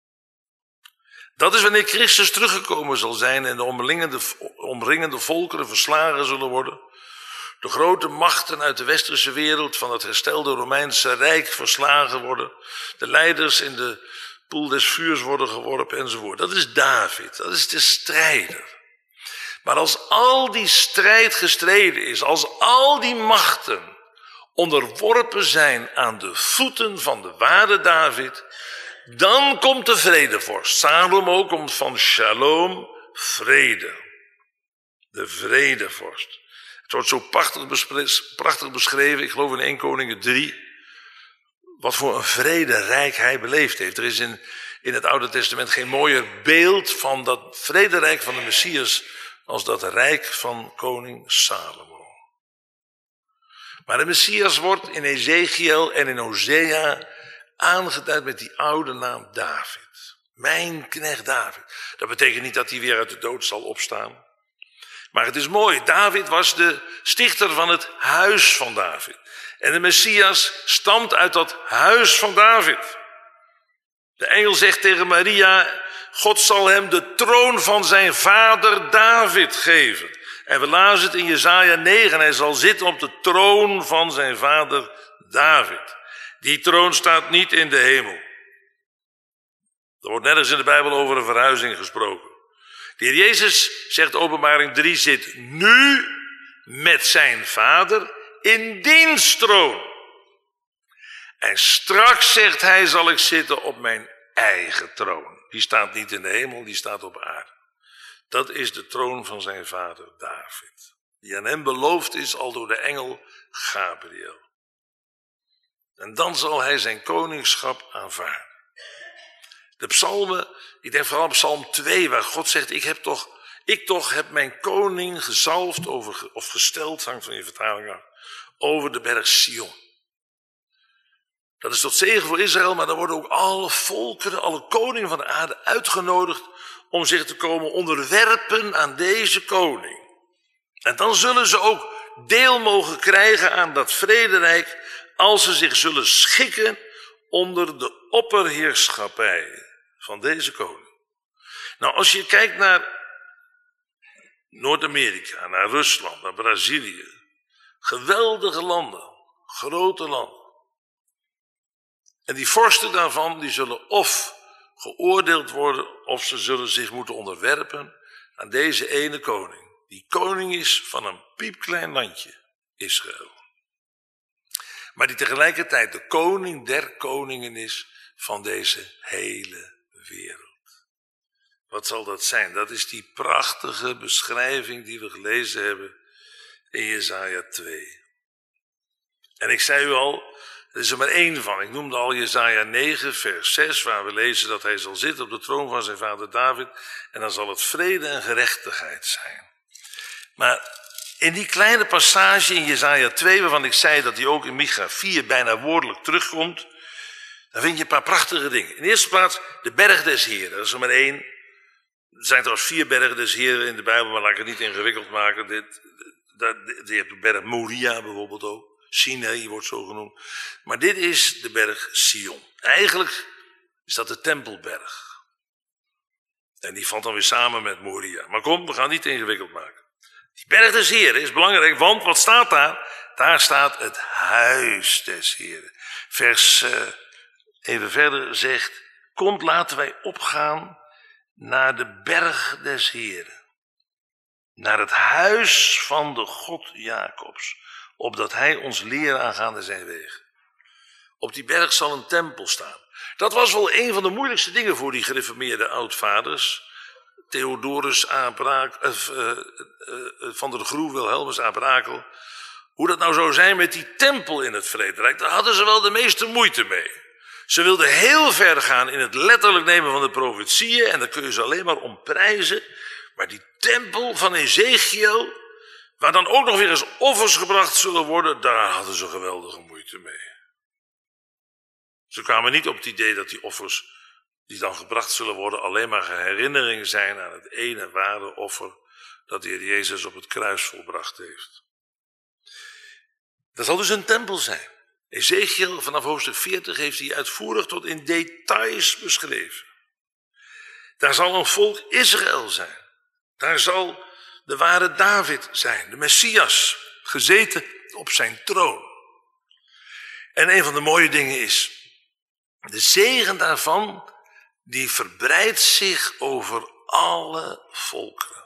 Dat is wanneer Christus teruggekomen zal zijn en de omringende, omringende volkeren verslagen zullen worden. De grote machten uit de westerse wereld van het herstelde Romeinse Rijk verslagen worden. De leiders in de poel des vuurs worden geworpen enzovoort. Dat is David, dat is de strijder. Maar als al die strijd gestreden is, als al die machten onderworpen zijn aan de voeten van de ware David, dan komt de vredevorst. Salomo komt van shalom, vrede. De vredevorst. Het wordt zo prachtig, prachtig beschreven, ik geloof in Eerste Koningen drie, wat voor een vrederijk hij beleefd heeft. Er is in, in het Oude Testament geen mooier beeld van dat vrederijk van de Messias als dat rijk van koning Salomo. Maar de Messias wordt in Ezekiel en in Hosea aangeduid met die oude naam David. Mijn knecht David. Dat betekent niet dat hij weer uit de dood zal opstaan. Maar het is mooi, David was de stichter van het huis van David. En de Messias stamt uit dat huis van David. De engel zegt tegen Maria, God zal hem de troon van zijn vader David geven. En we lazen het in Jesaja negen, hij zal zitten op de troon van zijn vader David. Die troon staat niet in de hemel. Er wordt nergens in de Bijbel over een verhuizing gesproken. De Heer Jezus, zegt Openbaring drie, zit nu met zijn vader in diens troon. En straks, zegt hij, zal ik zitten op mijn eigen troon. Die staat niet in de hemel, die staat op aarde. Dat is de troon van zijn vader David. Die aan hem beloofd is al door de engel Gabriel. En dan zal hij zijn koningschap aanvaarden. De psalmen, ik denk vooral op psalm twee, waar God zegt, ik heb toch, ik toch heb mijn koning gezalfd over, of gesteld, hangt van je vertaling af, over de berg Sion. Dat is tot zegen voor Israël, maar dan worden ook alle volkeren, alle koningen van de aarde uitgenodigd om zich te komen onderwerpen aan deze koning. En dan zullen ze ook deel mogen krijgen aan dat vrederijk als ze zich zullen schikken onder de opperheerschappij van deze koning. Nou, als je kijkt naar Noord-Amerika, naar Rusland, naar Brazilië, geweldige landen, grote landen. En die vorsten daarvan, die zullen of geoordeeld worden, of ze zullen zich moeten onderwerpen aan deze ene koning. Die koning is van een piepklein landje, Israël. Maar die tegelijkertijd de koning der koningen is van deze hele wereld. Wat zal dat zijn? Dat is die prachtige beschrijving die we gelezen hebben in Jesaja twee. En ik zei u al, er is er maar één van. Ik noemde al Jesaja negen, vers zes, waar we lezen dat hij zal zitten op de troon van zijn vader David. En dan zal het vrede en gerechtigheid zijn. Maar in die kleine passage in Jesaja twee, waarvan ik zei dat die ook in Micha vier bijna woordelijk terugkomt, dan vind je een paar prachtige dingen. In de eerste plaats de berg des Heeren. Dat is er maar één. Er zijn trouwens vier bergen des Heeren in de Bijbel, maar laat ik het niet ingewikkeld maken. Dit, Je hebt de berg Moria bijvoorbeeld ook. Sinai wordt zo genoemd. Maar dit is de berg Sion. Eigenlijk is dat de Tempelberg. En die valt dan weer samen met Moria. Maar kom, we gaan het niet ingewikkeld maken. Die berg des Heren is belangrijk, want wat staat daar? Daar staat het huis des Heren. Vers uh, even verder zegt, komt laten wij opgaan naar de berg des Heren. Naar het huis van de God Jacobs. Opdat hij ons leren aangaande zijn wegen. Op die berg zal een tempel staan. Dat was wel een van de moeilijkste dingen voor die gereformeerde oudvaders. Theodorus Abrakel, uh, uh, uh, van der Groe, Wilhelmus Abrakel. Hoe dat nou zou zijn met die tempel in het Vrederijk, daar hadden ze wel de meeste moeite mee. Ze wilden heel ver gaan in het letterlijk nemen van de profetieën en daar kun je ze alleen maar om prijzen. Maar die tempel van Ezechiel, waar dan ook nog weer eens offers gebracht zullen worden, daar hadden ze geweldige moeite mee. Ze kwamen niet op het idee dat die offers die dan gebracht zullen worden alleen maar een herinnering zijn aan het ene ware offer dat de Heer Jezus op het kruis volbracht heeft. Dat zal dus een tempel zijn. Ezechiel vanaf hoofdstuk veertig heeft hij uitvoerig tot in details beschreven. Daar zal een volk Israël zijn. Daar zal de ware David zijn, de Messias, gezeten op zijn troon. En een van de mooie dingen is, de zegen daarvan, die verbreidt zich over alle volkeren.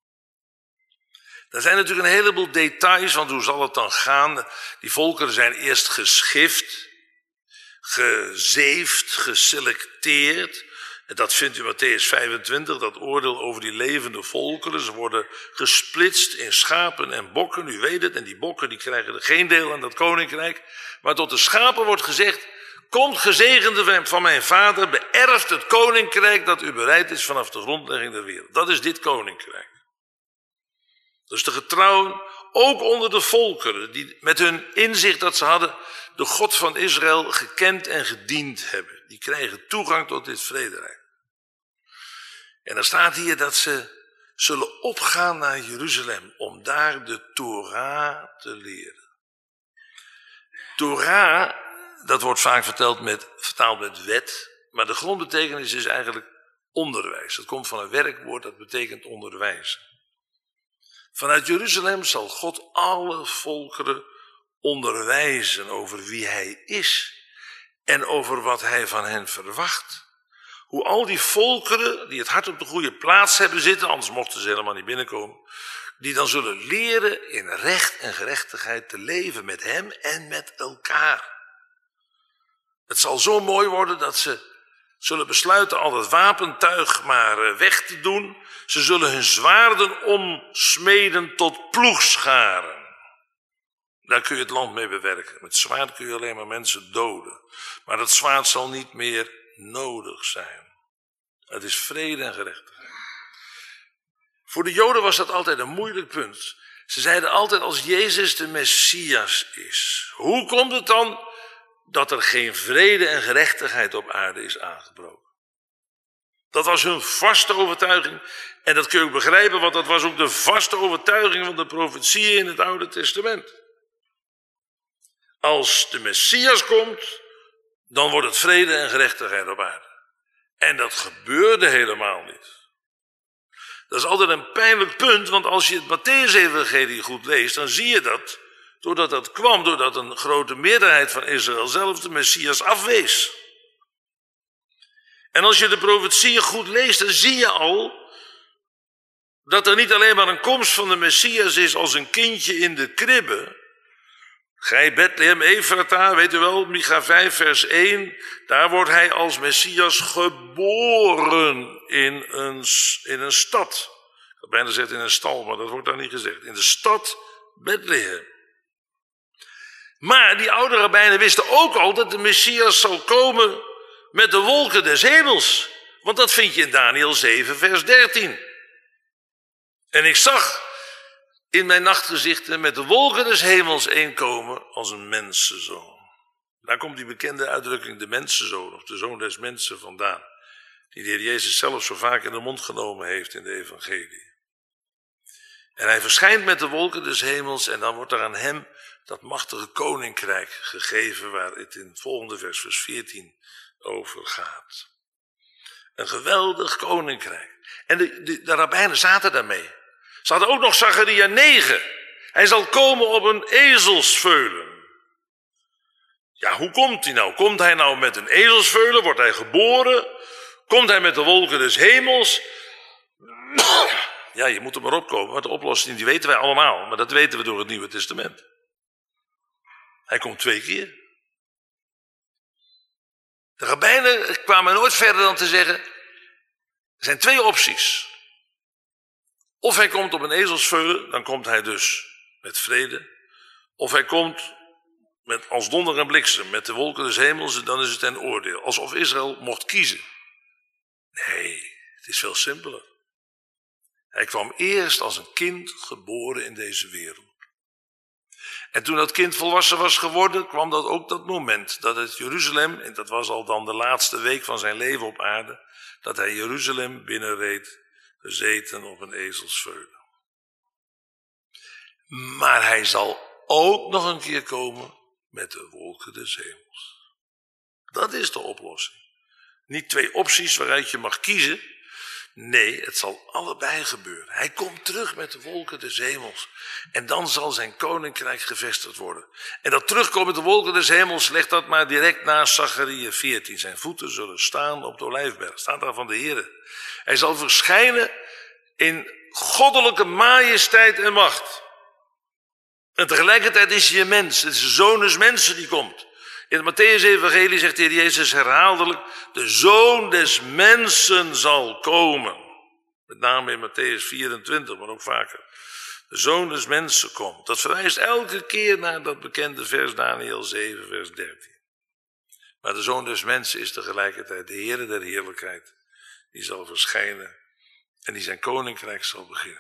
Er zijn natuurlijk een heleboel details, want hoe zal het dan gaan? Die volkeren zijn eerst geschift, gezeefd, geselecteerd. En dat vindt u Mattheüs vijfentwintig, dat oordeel over die levende volkeren. Ze worden gesplitst in schapen en bokken, u weet het. En die bokken die krijgen er geen deel aan dat koninkrijk. Maar tot de schapen wordt gezegd, komt gezegende van mijn vader, beërft het koninkrijk dat u bereid is vanaf de grondlegging der wereld. Dat is dit koninkrijk. Dus de getrouwen, ook onder de volkeren, die met hun inzicht dat ze hadden de God van Israël gekend en gediend hebben. Die krijgen toegang tot dit vrederijk. En dan staat hier dat ze zullen opgaan naar Jeruzalem om daar de Torah te leren. Torah, dat wordt vaak verteld met, vertaald met wet, maar de grondbetekenis is eigenlijk onderwijs. Dat komt van een werkwoord dat betekent onderwijzen. Vanuit Jeruzalem zal God alle volkeren onderwijzen over wie hij is en over wat hij van hen verwacht. Hoe al die volkeren die het hart op de goede plaats hebben zitten, anders mochten ze helemaal niet binnenkomen, die dan zullen leren in recht en gerechtigheid te leven met hem en met elkaar. Het zal zo mooi worden dat ze zullen besluiten al het wapentuig maar weg te doen. Ze zullen hun zwaarden omsmeden tot ploegscharen. Daar kun je het land mee bewerken. Met zwaard kun je alleen maar mensen doden. Maar dat zwaard zal niet meer nodig zijn. Het is vrede en gerechtigheid. Voor de Joden was dat altijd een moeilijk punt. Ze zeiden altijd als Jezus de Messias is. Hoe komt het dan dat er geen vrede en gerechtigheid op aarde is aangebroken? Dat was hun vaste overtuiging. En dat kun je ook begrijpen, want dat was ook de vaste overtuiging van de profetieën in het Oude Testament. Als de Messias komt, dan wordt het vrede en gerechtigheid op aarde. En dat gebeurde helemaal niet. Dat is altijd een pijnlijk punt, want als je het Mattheüs-evangelie goed leest, dan zie je dat, doordat dat kwam, doordat een grote meerderheid van Israël zelf de Messias afwees. En als je de profetieën goed leest, dan zie je al dat er niet alleen maar een komst van de Messias is als een kindje in de kribbe. Gij Bethlehem Ephrata, weet u wel, Micha vijf vers één, daar wordt hij als Messias geboren in een, in een stad. Ik had bijna gezegd in een stal, maar dat wordt daar niet gezegd. In de stad Bethlehem. Maar die oude rabbijnen wisten ook al dat de Messias zal komen met de wolken des hemels. Want dat vind je in Daniel zeven vers dertien. En ik zag in mijn nachtgezichten met de wolken des hemels eenkomen als een mensenzoon. Daar komt die bekende uitdrukking de mensenzoon of de zoon des mensen vandaan. Die de Heer Jezus zelf zo vaak in de mond genomen heeft in de evangelie. En hij verschijnt met de wolken des hemels en dan wordt er aan hem dat machtige koninkrijk gegeven waar het in het volgende vers, vers veertien, over gaat. Een geweldig koninkrijk. En de, de, de rabbijnen zaten daarmee. Ze hadden ook nog Zacharia negen. Hij zal komen op een ezelsveulen. Ja, hoe komt hij nou? Komt hij nou met een ezelsveulen? Wordt hij geboren? Komt hij met de wolken des hemels? Ja, je moet er maar opkomen, want de oplossing die weten wij allemaal. Maar dat weten we door het Nieuwe Testament. Hij komt twee keer. De rabbijnen kwamen nooit verder dan te zeggen, er zijn twee opties. Of hij komt op een ezelsveulen, dan komt hij dus met vrede. Of hij komt met, als donder en bliksem, met de wolken des hemels, dan is het een oordeel. Alsof Israël mocht kiezen. Nee, het is veel simpeler. Hij kwam eerst als een kind geboren in deze wereld. En toen dat kind volwassen was geworden, kwam dat ook dat moment dat het Jeruzalem, en dat was al dan de laatste week van zijn leven op aarde, dat hij Jeruzalem binnenreed, gezeten op een ezelsveulen. Maar hij zal ook nog een keer komen met de wolken des hemels. Dat is de oplossing. Niet twee opties waaruit je mag kiezen. Nee, het zal allebei gebeuren. Hij komt terug met de wolken des hemels. En dan zal zijn koninkrijk gevestigd worden. En dat terugkomen met de wolken des hemels, legt dat maar direct naast Zacharia veertien. Zijn voeten zullen staan op de Olijfberg. Staat daar van de Heere. Hij zal verschijnen in goddelijke majesteit en macht. En tegelijkertijd is hij een mens. Het is de Zoon des mensen die komt. In het Mattheüs-evangelie zegt de Heer Jezus herhaaldelijk, de Zoon des mensen zal komen. Met name in Matthäus vierentwintig, maar ook vaker. De Zoon des mensen komt. Dat verwijst elke keer naar dat bekende vers Daniël zeven, vers dertien. Maar de Zoon des mensen is tegelijkertijd de Heere der heerlijkheid. Die zal verschijnen en die zijn koninkrijk zal beginnen.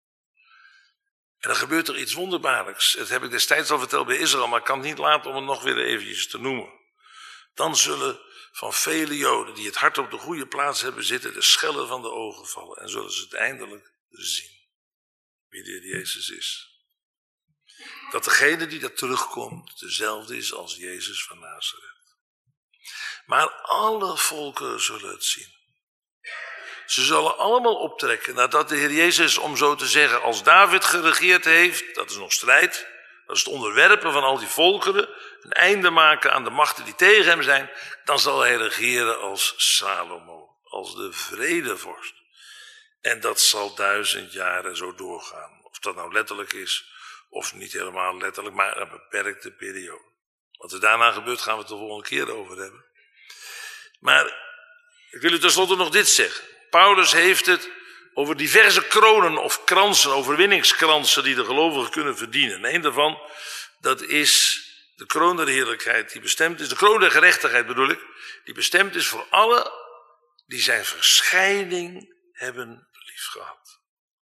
En dan gebeurt er iets wonderbaarlijks. Dat heb ik destijds al verteld bij Israël, maar ik kan het niet laten om het nog weer eventjes te noemen. Dan zullen van vele Joden die het hart op de goede plaats hebben zitten, de schellen van de ogen vallen. En zullen ze het eindelijk zien. Wie de Heer Jezus is. Dat degene die dat terugkomt, dezelfde is als Jezus van Nazareth. Maar alle volken zullen het zien. Ze zullen allemaal optrekken nadat de Heer Jezus, om zo te zeggen, als David geregeerd heeft, dat is nog strijd, dat is het onderwerpen van al die volkeren, een einde maken aan de machten die tegen hem zijn, dan zal hij regeren als Salomo, als de vredevorst. En dat zal duizend jaren zo doorgaan. Of dat nou letterlijk is, of niet helemaal letterlijk, maar een beperkte periode. Wat er daarna gebeurt, gaan we het de volgende keer over hebben. Maar ik wil u tenslotte nog dit zeggen. Paulus heeft het over diverse kronen of kransen, overwinningskransen die de gelovigen kunnen verdienen. En een daarvan, dat is de kroon der heerlijkheid die bestemd is, de kroon der gerechtigheid bedoel ik, die bestemd is voor alle die zijn verschijning hebben liefgehad.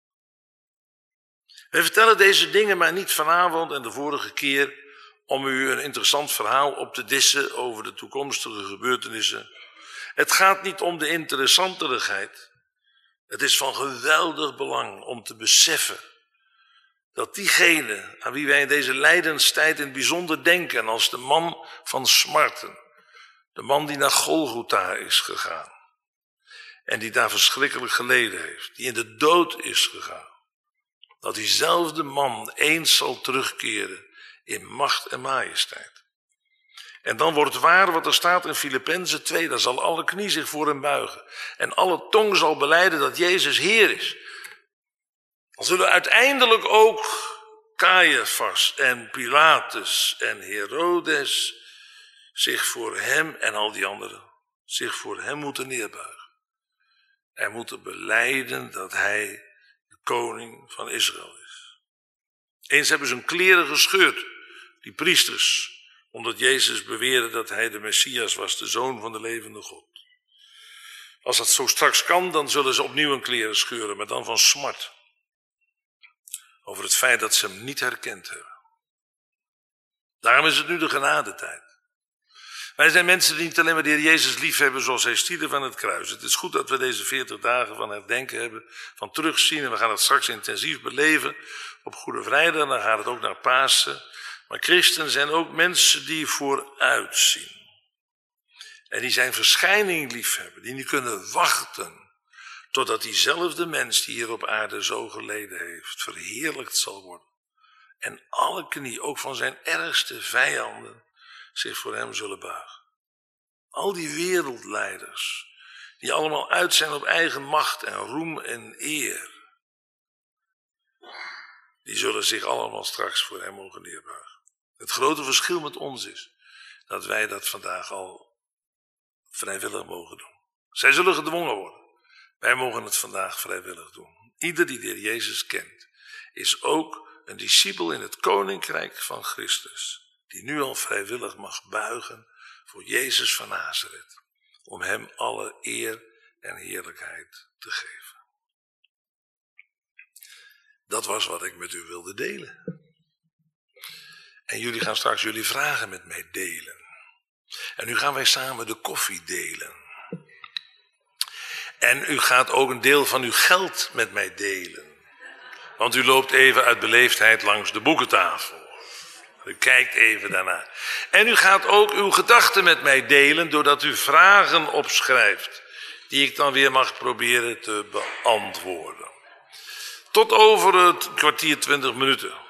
We vertellen deze dingen maar niet vanavond en de vorige keer om u een interessant verhaal op te dissen over de toekomstige gebeurtenissen. Het gaat niet om de interessanterigheid. Het is van geweldig belang om te beseffen dat diegene aan wie wij in deze lijdenstijd in het bijzonder denken als de man van smarten, de man die naar Golgotha is gegaan en die daar verschrikkelijk geleden heeft, die in de dood is gegaan, dat diezelfde man eens zal terugkeren in macht en majesteit. En dan wordt waar wat er staat in Filippenzen twee, dan zal alle knie zich voor hem buigen en alle tong zal belijden dat Jezus Heer is. Dan zullen uiteindelijk ook Caiaphas en Pilatus en Herodes zich voor hem en al die anderen zich voor hem moeten neerbuigen. En moeten belijden dat hij de koning van Israël is. Eens hebben ze hun kleren gescheurd, die priesters, omdat Jezus beweerde dat hij de Messias was, de Zoon van de levende God. Als dat zo straks kan, dan zullen ze opnieuw hun kleren scheuren, maar dan van smart. Over het feit dat ze hem niet herkend hebben. Daarom is het nu de genadetijd. Wij zijn mensen die niet alleen maar de Heer Jezus lief hebben zoals hij stierf aan het kruis. Het is goed dat we deze veertig dagen van herdenken hebben, van terugzien. En we gaan het straks intensief beleven op Goede Vrijdag. Dan gaat het ook naar Pasen. Maar christenen zijn ook mensen die vooruitzien. En die zijn verschijning lief hebben. Die niet kunnen wachten totdat diezelfde mens die hier op aarde zo geleden heeft, verheerlijkt zal worden. En alle knie, ook van zijn ergste vijanden, zich voor hem zullen buigen. Al die wereldleiders, die allemaal uit zijn op eigen macht en roem en eer, die zullen zich allemaal straks voor hem mogen neerbuigen. Het grote verschil met ons is dat wij dat vandaag al vrijwillig mogen doen. Zij zullen gedwongen worden. Wij mogen het vandaag vrijwillig doen. Ieder die de Heer Jezus kent, is ook een discipel in het koninkrijk van Christus, die nu al vrijwillig mag buigen voor Jezus van Nazareth, om hem alle eer en heerlijkheid te geven. Dat was wat ik met u wilde delen. En jullie gaan straks jullie vragen met mij delen. En nu gaan wij samen de koffie delen. En u gaat ook een deel van uw geld met mij delen. Want u loopt even uit beleefdheid langs de boekentafel. U kijkt even daarna. En u gaat ook uw gedachten met mij delen doordat u vragen opschrijft, die ik dan weer mag proberen te beantwoorden. Tot over het kwartier, twintig minuten.